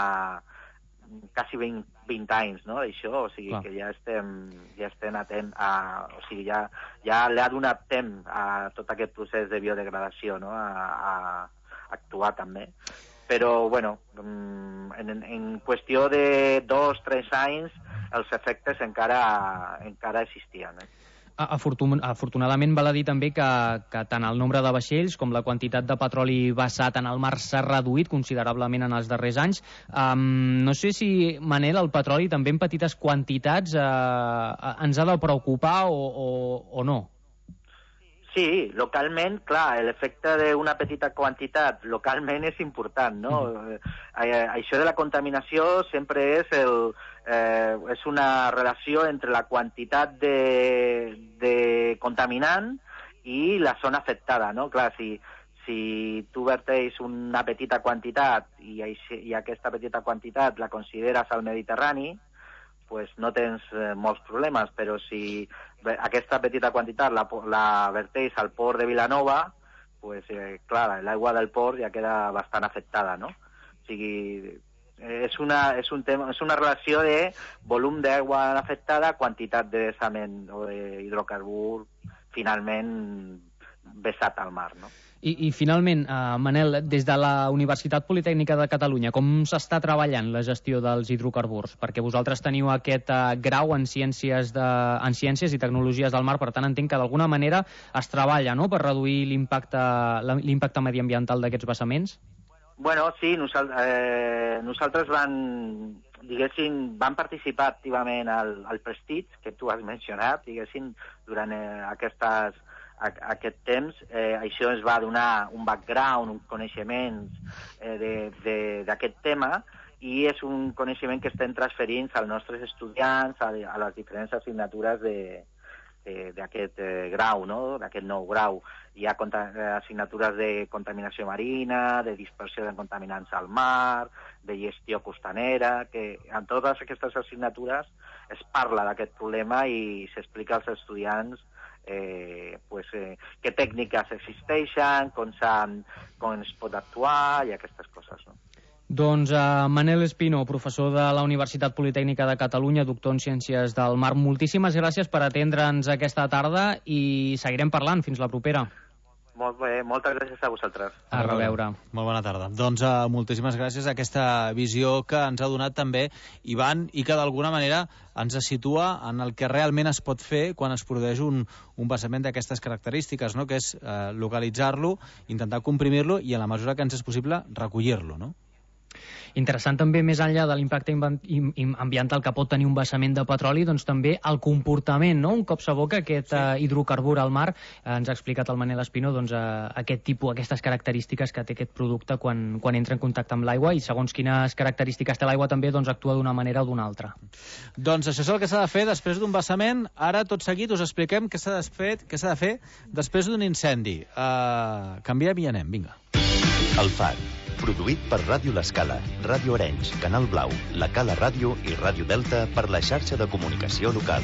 quasi vint, vint anys, no?, això, o sigui, Clar. que ja estem, ja estem atent a... O sigui, ja, ja li ha donat temps a tot aquest procés de biodegradació, no?, a, a actuar també. Però, bueno, en, en qüestió de dos, tres anys, els efectes encara, encara existien, eh? Afortun afortunadament val a dir també que, que tant el nombre de vaixells com la quantitat de petroli vessat en el mar s'ha reduït considerablement en els darrers anys. Um, no sé si, Manel, el petroli també en petites quantitats uh, ens ha de preocupar o, o, o no? Sí, localment, clar, l'efecte d'una petita quantitat localment és important, no? Mm. Eh, això de la contaminació sempre és, el, eh, és una relació entre la quantitat de, de contaminant i la zona afectada, no? Clar, si, si tu verteix una petita quantitat i, i aquesta petita quantitat la consideres al Mediterrani, pues no tens eh, molts problemes, però si aquesta petita quantitat la, la verteix al port de Vilanova, pues, eh, clar, l'aigua del port ja queda bastant afectada, no? O sigui, és una, és un tema, és una relació de volum d'aigua afectada, quantitat de vessament o d'hidrocarbur finalment vessat al mar, no? I, i finalment, uh, Manel, des de la Universitat Politècnica de Catalunya, com s'està treballant la gestió dels hidrocarburs? Perquè vosaltres teniu aquest uh, grau en ciències, de, en ciències i tecnologies del mar, per tant entenc que d'alguna manera es treballa, no?, per reduir l'impacte l'impacte mediambiental d'aquests vessaments? Bueno, sí, nosaltres, eh, nosaltres van, diguéssim, van participar activament al, al Prestige, que tu has mencionat, diguéssim, durant eh, aquestes a aquest temps. Eh, això ens va donar un background, uns coneixements eh, d'aquest tema, i és un coneixement que estem transferint als nostres estudiants, a, a les diferents assignatures d'aquest eh, grau, no?, d'aquest nou grau. Hi ha assignatures de contaminació marina, de dispersió de contaminants al mar, de gestió costanera, que en totes aquestes assignatures es parla d'aquest problema i s'explica als estudiants Eh, pues, eh, què tècniques existeixen, com, com es pot actuar i aquestes coses, no? Doncs uh, Manel Espino, professor de la Universitat Politècnica de Catalunya, doctor en Ciències del Mar, moltíssimes gràcies per atendre'ns aquesta tarda i seguirem parlant. Fins la propera. Molt bé, moltes gràcies a vosaltres. A reveure. Molt bona tarda. Doncs uh, moltíssimes gràcies a aquesta visió que ens ha donat també Ivan i que d'alguna manera ens situa en el que realment es pot fer quan es produeix un, un vessament d'aquestes característiques, no?, que és uh, localitzar-lo, intentar comprimir-lo i, en la mesura que ens és possible, recollir-lo, no? Interessant també, més enllà de l'impacte ambiental que pot tenir un vessament de petroli, doncs també el comportament, no? Un cop s'aboca aquest sí. uh, hidrocarbur al mar, uh, ens ha explicat el Manel Espino, doncs, uh, aquest tipus, aquestes característiques que té aquest producte quan, quan entra en contacte amb l'aigua, i segons quines característiques té l'aigua també, doncs actua d'una manera o d'una altra. Doncs això és el que s'ha de fer després d'un vessament. Ara, tot seguit, us expliquem què s'ha de fer, què s'ha de fer després d'un incendi. Uh, canviem i anem, vinga. El Far, produït per Ràdio L'Escala, Ràdio Arenys, Canal Blau, La Cala Ràdio i Ràdio Delta per la xarxa de comunicació local.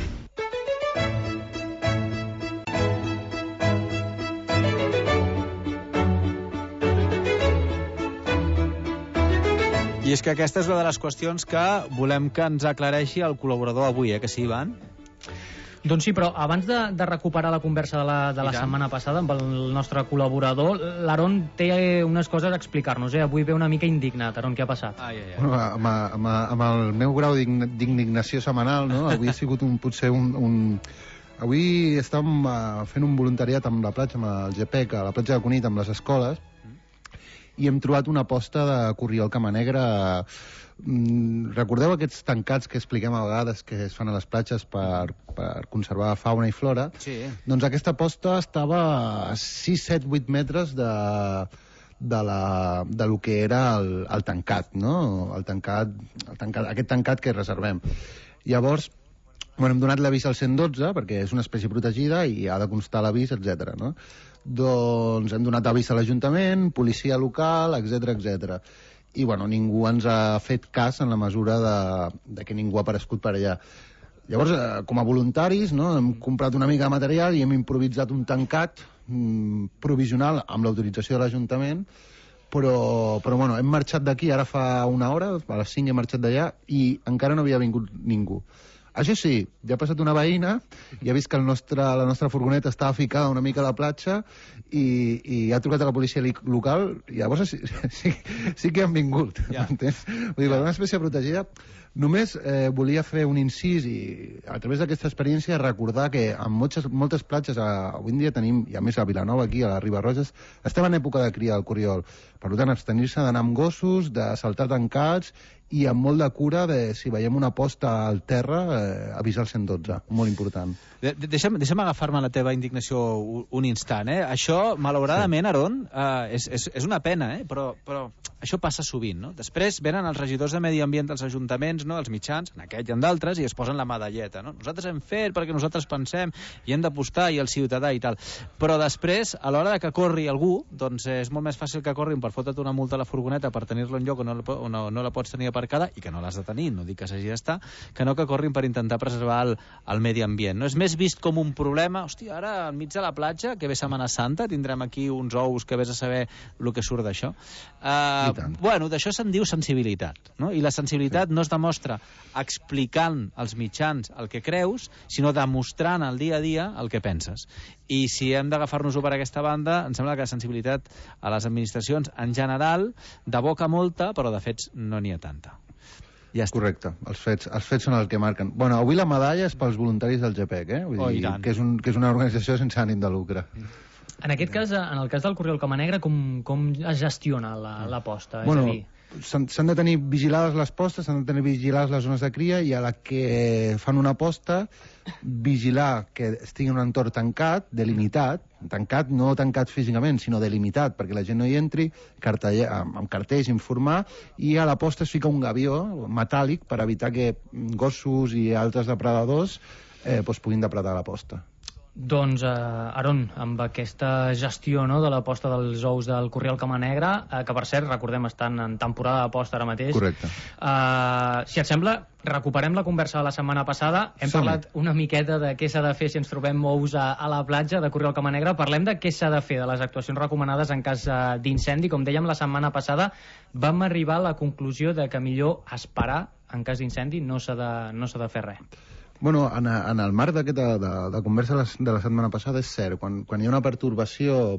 I és que aquesta és una de les qüestions que volem que ens aclareixi el col·laborador avui, eh, que sí, Ivan? Doncs sí, però abans de, de recuperar la conversa de la, de la setmana passada amb el nostre col·laborador, l'Aaron té unes coses a explicar-nos, eh? Avui ve una mica indignat. Aaron, què ha passat? Ai, ai, ai. Bueno, amb, amb, amb el meu grau d'indignació setmanal, no? Avui ha sigut un, potser un... un... Avui estàvem fent un voluntariat amb la platja, amb el G P E C, a la platja de Cunit, amb les escoles, i hem trobat una posta de Corriol Camanegre. Mm, recordeu aquests tancats que expliquem a vegades que es fan a les platges per, per conservar fauna i flora? Sí. Doncs aquesta posta estava a sis, set, vuit metres de, de, la, de lo que era el, el tancat, no? El tancat, el tancat, aquest tancat que reservem. Llavors, Bueno, hem donat l'avís al cent dotze, perquè és una espècie protegida i ha de constar l'avís, etcètera. No? Doncs hem donat avís a l'Ajuntament, policia local, etcètera, etcètera. I, bueno, ningú ens ha fet cas en la mesura de, de que ningú ha aparegut per allà. Llavors, eh, com a voluntaris, no, hem comprat una mica de material i hem improvisat un tancat mm, provisional amb l'autorització de l'Ajuntament, però, però bueno, hem marxat d'aquí ara fa una hora, a les cinc he marxat d'allà i encara no havia vingut ningú. Això sí, ja ha passat una veïna i ha vist que el nostre, la nostra furgoneta estava ficada una mica a la platja i, i ha trucat a la policia local i llavors sí, sí, sí que han vingut, ja. M'entens? Vull dir, per una espècie protegida. Només eh, volia fer un incís i a través d'aquesta experiència recordar que en moltes, moltes platges a, avui en dia tenim, i a més a Vilanova aquí, a la Ribarroges, estem en època de cria del corriol. Per tant, abstenir-se d'anar amb gossos, de saltar tancats i amb molt de cura de si veiem una posta al terra eh, avisar el cent dotze, molt important. De deixa'm, deixa'm agafar-me la teva indignació un instant, eh? Això, malauradament, sí. Aron, eh, és, és, és una pena, eh? però, però això passa sovint, no? Després venen els regidors de Medi Ambient dels ajuntaments, no? Els mitjans, en aquest i en d'altres, i es posen la medalleta, no? Nosaltres hem fet perquè nosaltres pensem i hem d'apostar i el ciutadà i tal. Però després, a l'hora de que corri algú, doncs és molt més fàcil que corrin per fotre't una multa a la furgoneta per tenir-la en lloc on no, on no, no la pots tenir aparcada, i que no l'has de tenir, no dic que s'hagi d'estar, que no que corrin per intentar preservar el, el medi ambient. No és més vist com un problema, hòstia, ara enmig de la platja, que ve Setmana Santa, tindrem aquí uns ous que vés a saber el que surt d'això. Uh, bueno, d'això se'n diu sensibilitat, no? I la sensibilitat sí. no es demostra explicant als mitjans el que creus, sinó demostrant al dia a dia el que penses. I si hem d'agafar-nos-ho per aquesta banda, em sembla que la sensibilitat a les administracions en general, de boca molta, però de fets no n'hi ha tanta. Ja està. Correcte, els fets, els fets són el que marquen. Bueno, avui la medalla és pels voluntaris del G P E C, eh? Vull oh, dir, que, és un, que és una organització sense ànim de lucre. En aquest cas, en el cas del Corriol Camanegre, com, com es gestiona la, la posta? Bueno, és a dir... s'han de tenir vigilades les postes, s'han de tenir vigilades les zones de cria, i a la que fan una posta, vigilar que estigui en un entorn tancat, delimitat, tancat, no tancat físicament, sinó delimitat, perquè la gent no hi entri, cartell, amb cartells, informar, i a la posta es fica un gavió metàl·lic per evitar que gossos i altres depredadors eh, doncs puguin depredar la posta. Doncs, eh, Aron, amb aquesta gestió, no, de la posta dels ous del Corriol Camanegre, eh, que per cert, recordem, estan en temporada de posta ara mateix. Correcte. Eh, si et sembla, recuperem la conversa de la setmana passada. Hem Som-hi. parlat una miqueta de què s'ha de fer si ens trobem ous a, a la platja de Corriol Camanegre. Parlem de què s'ha de fer, de les actuacions recomanades en cas eh, d'incendi. Com dèiem la setmana passada, vam arribar a la conclusió de que millor esperar en cas d'incendi, no s'ha de, no s'ha de fer res. Bueno, en, en el marc d'aquesta de, de conversa de la setmana passada és cert, quan, quan hi ha una pertorbació,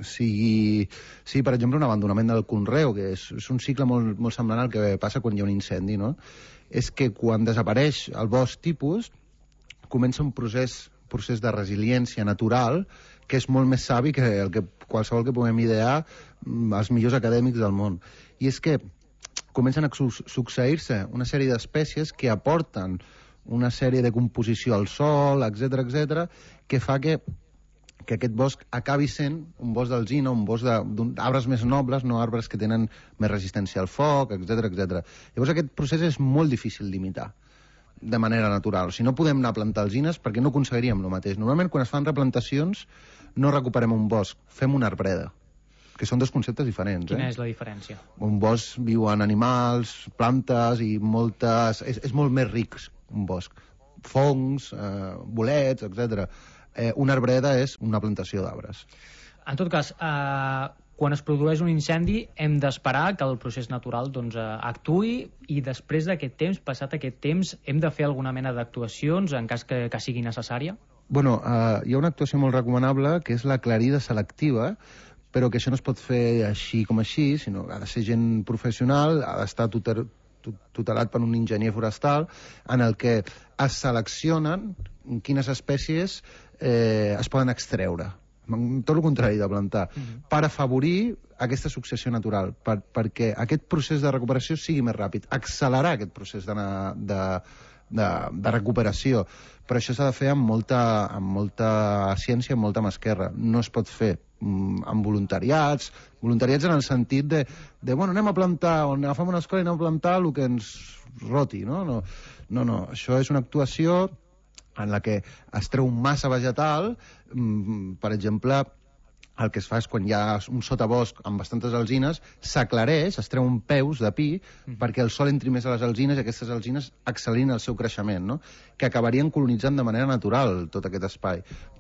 sigui, sigui per exemple un abandonament del conreu, que és, és un cicle molt, molt semblant al que passa quan hi ha un incendi, no? És que quan desapareix el bosc tipus, comença un procés, procés de resiliència natural que és molt més savi que el que qualsevol que puguem idear els millors acadèmics del món. I és que comencen a succeir-se una sèrie d'espècies que aporten una sèrie de composició al sol, etcètera, etcètera, que fa que, que aquest bosc acabi sent un bosc d'alzina, un bosc d'arbres més nobles, no arbres que tenen més resistència al foc, etcètera, etcètera. Llavors aquest procés és molt difícil d'imitar de manera natural. O sigui, no podem anar a plantar alzines perquè no aconseguiríem el mateix. Normalment, quan es fan replantacions, no recuperem un bosc, fem una arbreda, que són dos conceptes diferents. Quina eh? és la diferència? Un bosc viuen animals, plantes i moltes... És, és molt més ric un bosc. Fongs, eh, bolets, etcètera. Eh, una arbreda és una plantació d'arbres. En tot cas, eh, quan es produeix un incendi hem d'esperar que el procés natural doncs, eh, actuï, i després d'aquest temps, passat aquest temps, hem de fer alguna mena d'actuacions en cas que, que sigui necessària? Bueno, eh, hi ha una actuació molt recomanable que és l'aclarida selectiva, però que això no es pot fer així com així, sinó que ha de ser gent professional, ha d'estar tutor tutelat per un enginyer forestal, en el que es seleccionen quines espècies eh, es poden extreure. Tot el contrari de plantar, mm-hmm. per afavorir aquesta successió natural, per, perquè aquest procés de recuperació sigui més ràpid, accelerar aquest procés de, de, de, de recuperació. Però això s'ha de fer amb molta, amb molta ciència, amb molta masquerra. No es pot fer amb voluntariats, voluntariats en el sentit de, de bueno, anem a plantar, o agafem una escola i anem a plantar el que ens roti, no? No, no, no. Això és una actuació en la que es treu massa vegetal, per exemple, el que es fa és quan hi ha un sotabosc amb bastantes alzines, s'aclareix, es treuen peus de pi mm. perquè el sol entri més a les alzines i aquestes alzines accelerin el seu creixement, no? Que acabarien colonitzant de manera natural tot aquest espai.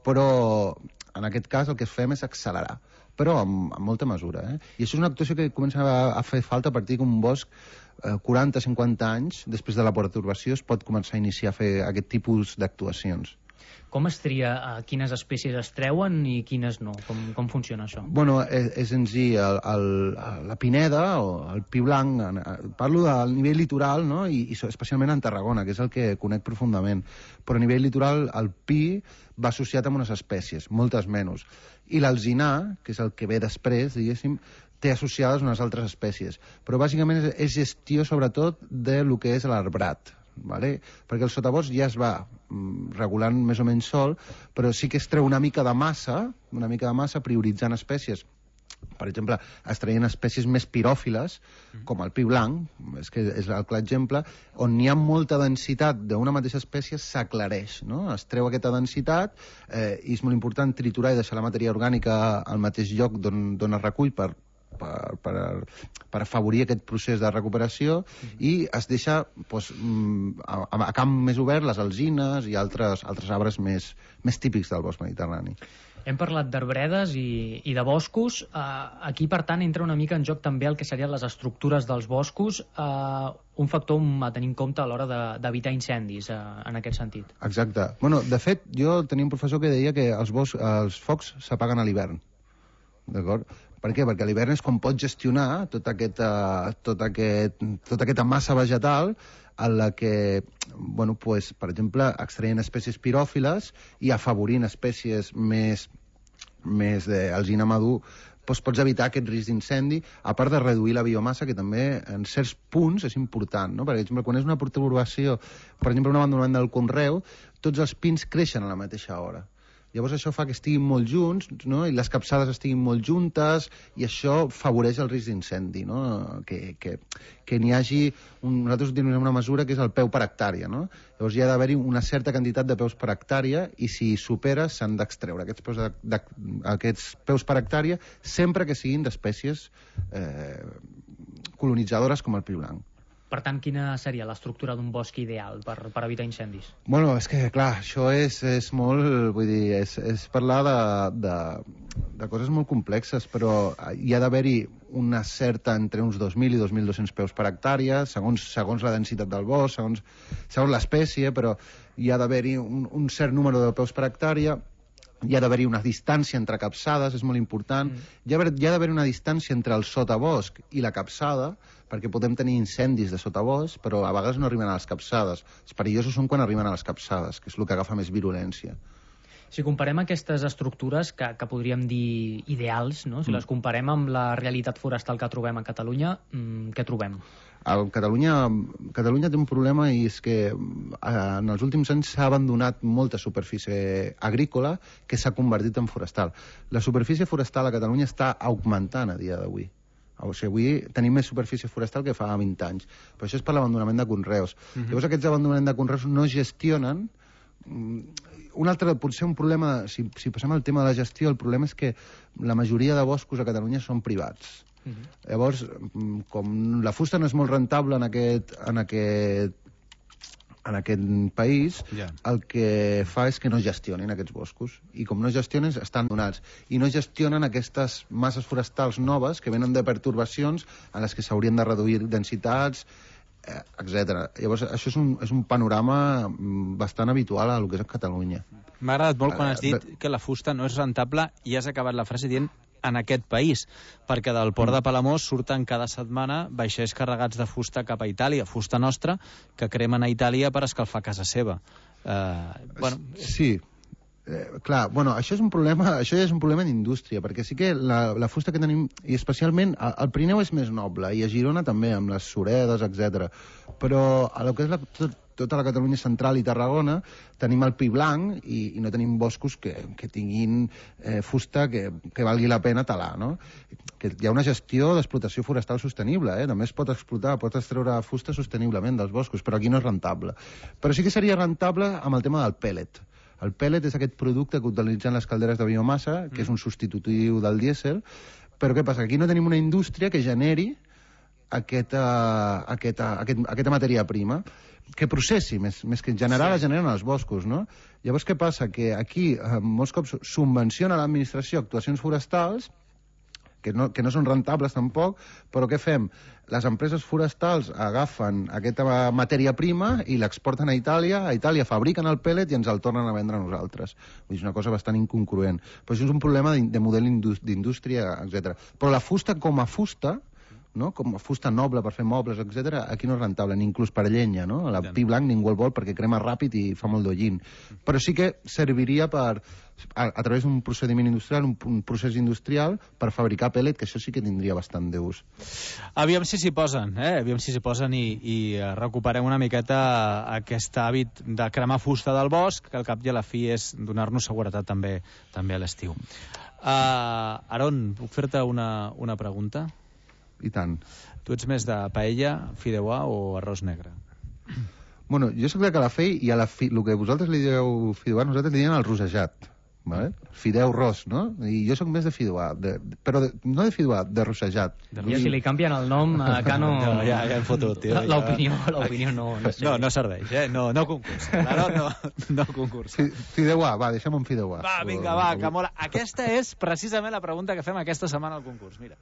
Però en aquest cas el que fem és accelerar, però amb, amb molta mesura. Eh? I això és una actuació que comença a, a fer falta a partir d'un bosc eh, quaranta a cinquanta anys, després de la pertorbació, es pot començar a iniciar a fer aquest tipus d'actuacions. Com es tria uh, quines espècies es treuen i quines no? Com, com funciona això? Bueno, és, és senzill. El, el, la pineda o el pi blanc, parlo del nivell litoral, no? I, i especialment en Tarragona, que és el que conec profundament. Però a nivell litoral el pi va associat amb unes espècies, moltes menys. I l'alzinar, que és el que ve després, diguéssim, té associades unes altres espècies. Però bàsicament és, és gestió sobretot de lo que és l'arbrat. Vale? Perquè el sotabosc ja es va mm, regulant més o menys sol, però sí que es treu una mica de massa, una mica de massa prioritzant espècies. Per exemple, extraient espècies més piròfiles, com el pi blanc, és que és el clar exemple, on hi ha molta densitat d'una mateixa espècie, s'aclareix, no? Es treu aquesta densitat eh, i és molt important triturar i deixar la matèria orgànica al mateix lloc d'on es recull per Per, per, per afavorir aquest procés de recuperació mm-hmm. i es deixa doncs, a, a camp més obert les alzines i altres, altres arbres més, més típics del bosc mediterrani. Hem parlat d'arbredes i, i de boscos. Uh, aquí, per tant, entra una mica en joc també el que serien les estructures dels boscos, uh, un factor a tenir en compte a l'hora d'evitar incendis, uh, en aquest sentit. Exacte. Bueno, de fet, jo tenia un professor que deia que els, bosc, els focs s'apaguen a l'hivern. D'acord? Per què? Perquè a l'hivern és quan pots gestionar tota aquesta, tota aquest, tota aquesta massa vegetal en la que, bueno, pues, per exemple, extraient espècies piròfiles i afavorint espècies més, més d'alzina madur, doncs pots evitar aquest risc d'incendi, a part de reduir la biomassa, que també en certs punts és important, no? Per exemple, quan és una pertorbació, per exemple, un abandonament del conreu, tots els pins creixen a la mateixa hora. Llavors això fa que estiguin molt junts, no? I les capçades estiguin molt juntes, i això favoreix el risc d'incendi, no? Que, que, que n'hi hagi, un, nosaltres utilitzem una mesura que és el peu per hectàrea, no? Llavors hi ha d'haver-hi una certa quantitat de peus per hectàrea, i si supera s'han d'extreure aquests peus, de, de, aquests peus per hectàrea, sempre que siguin d'espècies eh, colonitzadores com el pi blanc. Per tant, quina seria l'estructura d'un bosc ideal per, per evitar incendis? Bueno, és que, clar, això és, és molt... Vull dir, és, és parlar de, de, de coses molt complexes, però hi ha d'haver-hi una certa entre uns dos mil i dos mil dos-cents peus per hectàrea, segons, segons la densitat del bosc, segons, segons l'espècie, però hi ha d'haver-hi un, un cert número de peus per hectàrea, hi ha d'haver-hi una distància entre capçades, és molt important, mm. hi ha, hi ha d'haver una distància entre el sotabosc i la capçada, perquè podem tenir incendis de sotabosc, però a vegades no arriben a les capçades. Els perillosos són quan arriben a les capçades, que és el que agafa més virulència. Si comparem aquestes estructures, que, que podríem dir ideals, no? Si mm. les comparem amb la realitat forestal que trobem a Catalunya, mmm, què trobem? A Catalunya, Catalunya té un problema, i és que en els últims anys s'ha abandonat molta superfície agrícola que s'ha convertit en forestal. La superfície forestal a Catalunya està augmentant a dia d'avui. O sigui, avui tenim més superfície forestal que fa vint anys. Però això és per l'abandonament de conreus. Uh-huh. Llavors aquests abandonaments de conreus no gestionen. Un altre, potser un problema, si, si passem al tema de la gestió, el problema és que la majoria de boscos a Catalunya són privats. Uh-huh. Llavors, com la fusta no és molt rentable en aquest, en aquest, en aquest país, yeah. el que fa és que no gestionen aquests boscos. I com no gestionen, estan donats. I no gestionen aquestes masses forestals noves que venen de pertorbacions en les que s'haurien de reduir densitats, eh, etcètera. Llavors, això és un, és un panorama bastant habitual a lo que és Catalunya. M'ha agradat molt quan has dit que la fusta no és rentable i has acabat la frase dient en aquest país, perquè del port de Palamós surten cada setmana vaixells carregats de fusta cap a Itàlia, fusta nostra, que cremen a Itàlia per escalfar casa seva. Uh, bueno... Sí, eh, clar, bueno, això és un problema, això ja és un problema d'indústria, perquè sí que la, la fusta que tenim, i especialment el Pirineu és més noble, i a Girona també, amb les suredes, etcètera. Però a lo que és la, tot, tota la Catalunya central i Tarragona tenim el pi blanc i, i no tenim boscos que, que tinguin eh, fusta que, que valgui la pena talar, no? Que hi ha una gestió d'explotació forestal sostenible, eh? També es pot explotar, pots extreure fusta sosteniblement dels boscos, però aquí no és rentable. Però sí que seria rentable amb el tema del pèl·let. El pèl·let és aquest producte que utilitzen les calderes de biomassa, que és un substitutiu del dièsel, però què passa? Aquí no tenim una indústria que generi aquesta, aquesta, aquest, aquesta matèria prima, que processi, més, més que generar, sí. La generen els boscos, no? Llavors, què passa? Que aquí eh, molts cops subvenciona l'administració actuacions forestals que no, que no són rentables tampoc, però què fem? Les empreses forestals agafen aquesta matèria prima i l'exporten a Itàlia, a Itàlia fabriquen el pèl·let i ens el tornen a vendre a nosaltres. Vull dir, és una cosa bastant incongruent. Però això és un problema de model d'indústria, etcètera. Però la fusta com a fusta, no? Com a fusta noble per fer mobles, etcètera, aquí no és rentable, ni inclús per llenya, no? El pi blanc ningú el vol perquè crema ràpid i fa molt d'hollín. Però sí que serviria per, a, a través d'un procediment industrial, un, un procés industrial, per fabricar pèl·let, que això sí que tindria bastant d'ús. Aviam si s'hi posen, eh? Aviam si s'hi posen i, i recuperem una miqueta aquest hàbit de cremar fusta del bosc, que al cap i a la fi és donar-nos seguretat també també a l'estiu. Uh, Aron, puc fer-te una, una pregunta? I tant. Tu ets més de paella, fideuà o arròs negre? Bueno, jo soc de Calafell i a la fi, el que vosaltres li dieu fideuà, nosaltres li diem el rosejat. ¿Vale? Fideu ros, no? I jo sóc més de fideuà, de, però de, no de fideuà, de rosejat. I si li canvien el nom, a Cano... No, ja, ja hem fotut, tio. L'opinió, l'opinió no, no sé. No, no serveix, eh? No, no concurs. Ara no, no concurs. Fideuà, va, deixem un fideuà. Va, vinga, va, que mola. Aquesta és precisament la pregunta que fem aquesta setmana al concurs, mira.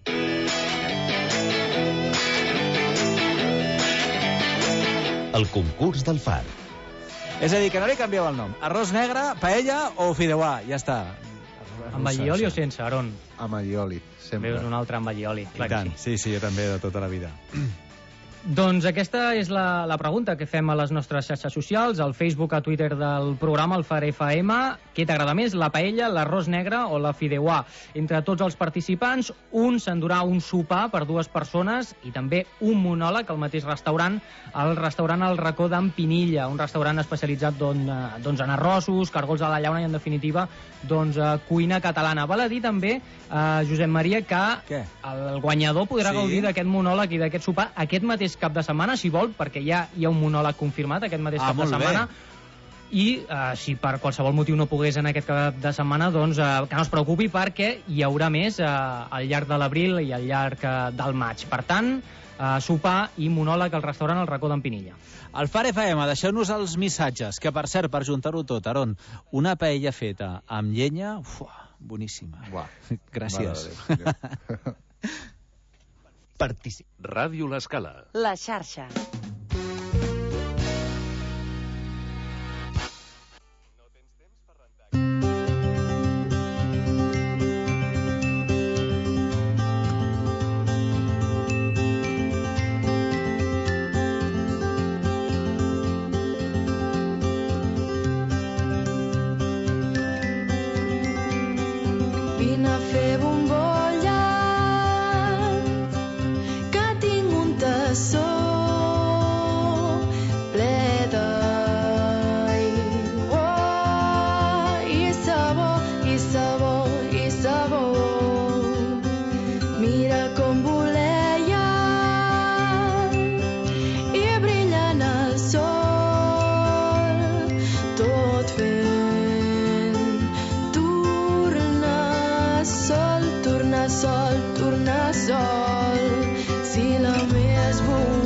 El concurs del far. És a dir, que no li canvieu el nom. Arròs negre, paella o fideuà, ja està. Amb allioli o sense, Aron? Amb allioli, sempre. Veus un altre amb allioli. I tant, sí, sí, jo també, de tota la vida. Doncs aquesta és la, la pregunta que fem a les nostres xarxes socials, al Facebook, a Twitter del programa, el Far F M. Què t'agrada més, la paella, l'arròs negre o la fideuà? Entre tots els participants, un s'endurà un sopar per dues persones i també un monòleg al mateix restaurant, el restaurant El Racó d'en Pinilla, un restaurant especialitzat doncs, doncs en arrossos, cargols a la llauna i, en definitiva, doncs, cuina catalana. Val a dir també, eh, Josep Maria, que Què? el guanyador podrà Sí. gaudir d'aquest monòleg i d'aquest sopar aquest mateix cap de setmana, si vol, perquè ja hi ha un monòleg confirmat aquest mateix Ah, cap de molt bé. setmana. I eh, si per qualsevol motiu no pogués en aquest cap de setmana, doncs eh, que no es preocupi, perquè hi haurà més eh, al llarg de l'abril i al llarg eh, del maig. Per tant, eh, sopar i monòleg al restaurant El Racó d'en Pinilla. Al Far F M, deixeu-nos els missatges, que per cert, per juntar-ho tot, Aron, una paella feta amb llenya, uah, boníssima. Buah. Gràcies. Particip. Ràdio L'Escala. La xarxa. Vine a fer bombolla, que tinc un tassó ple d'aigua i sabó, i sabó, i sabó. Mira com voleia i brilla en el sol, tot fent sol, torna sol, torna sol, si la més bonica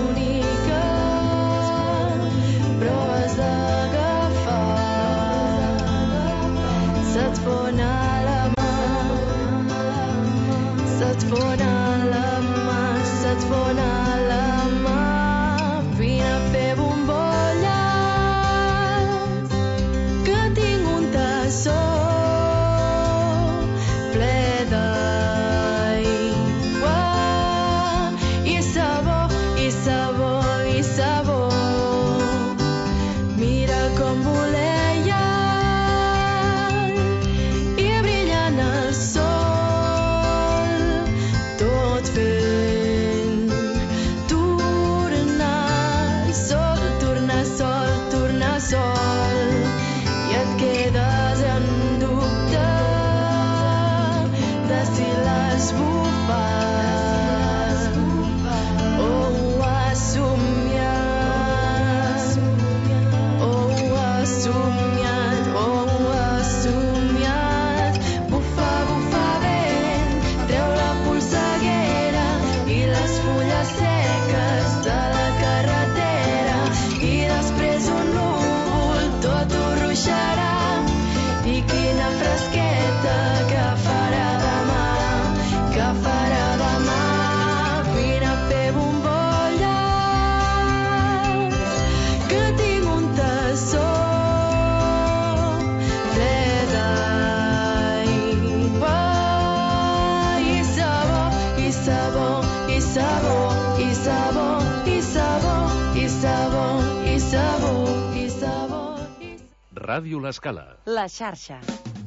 Ràdio L'Escala. La xarxa.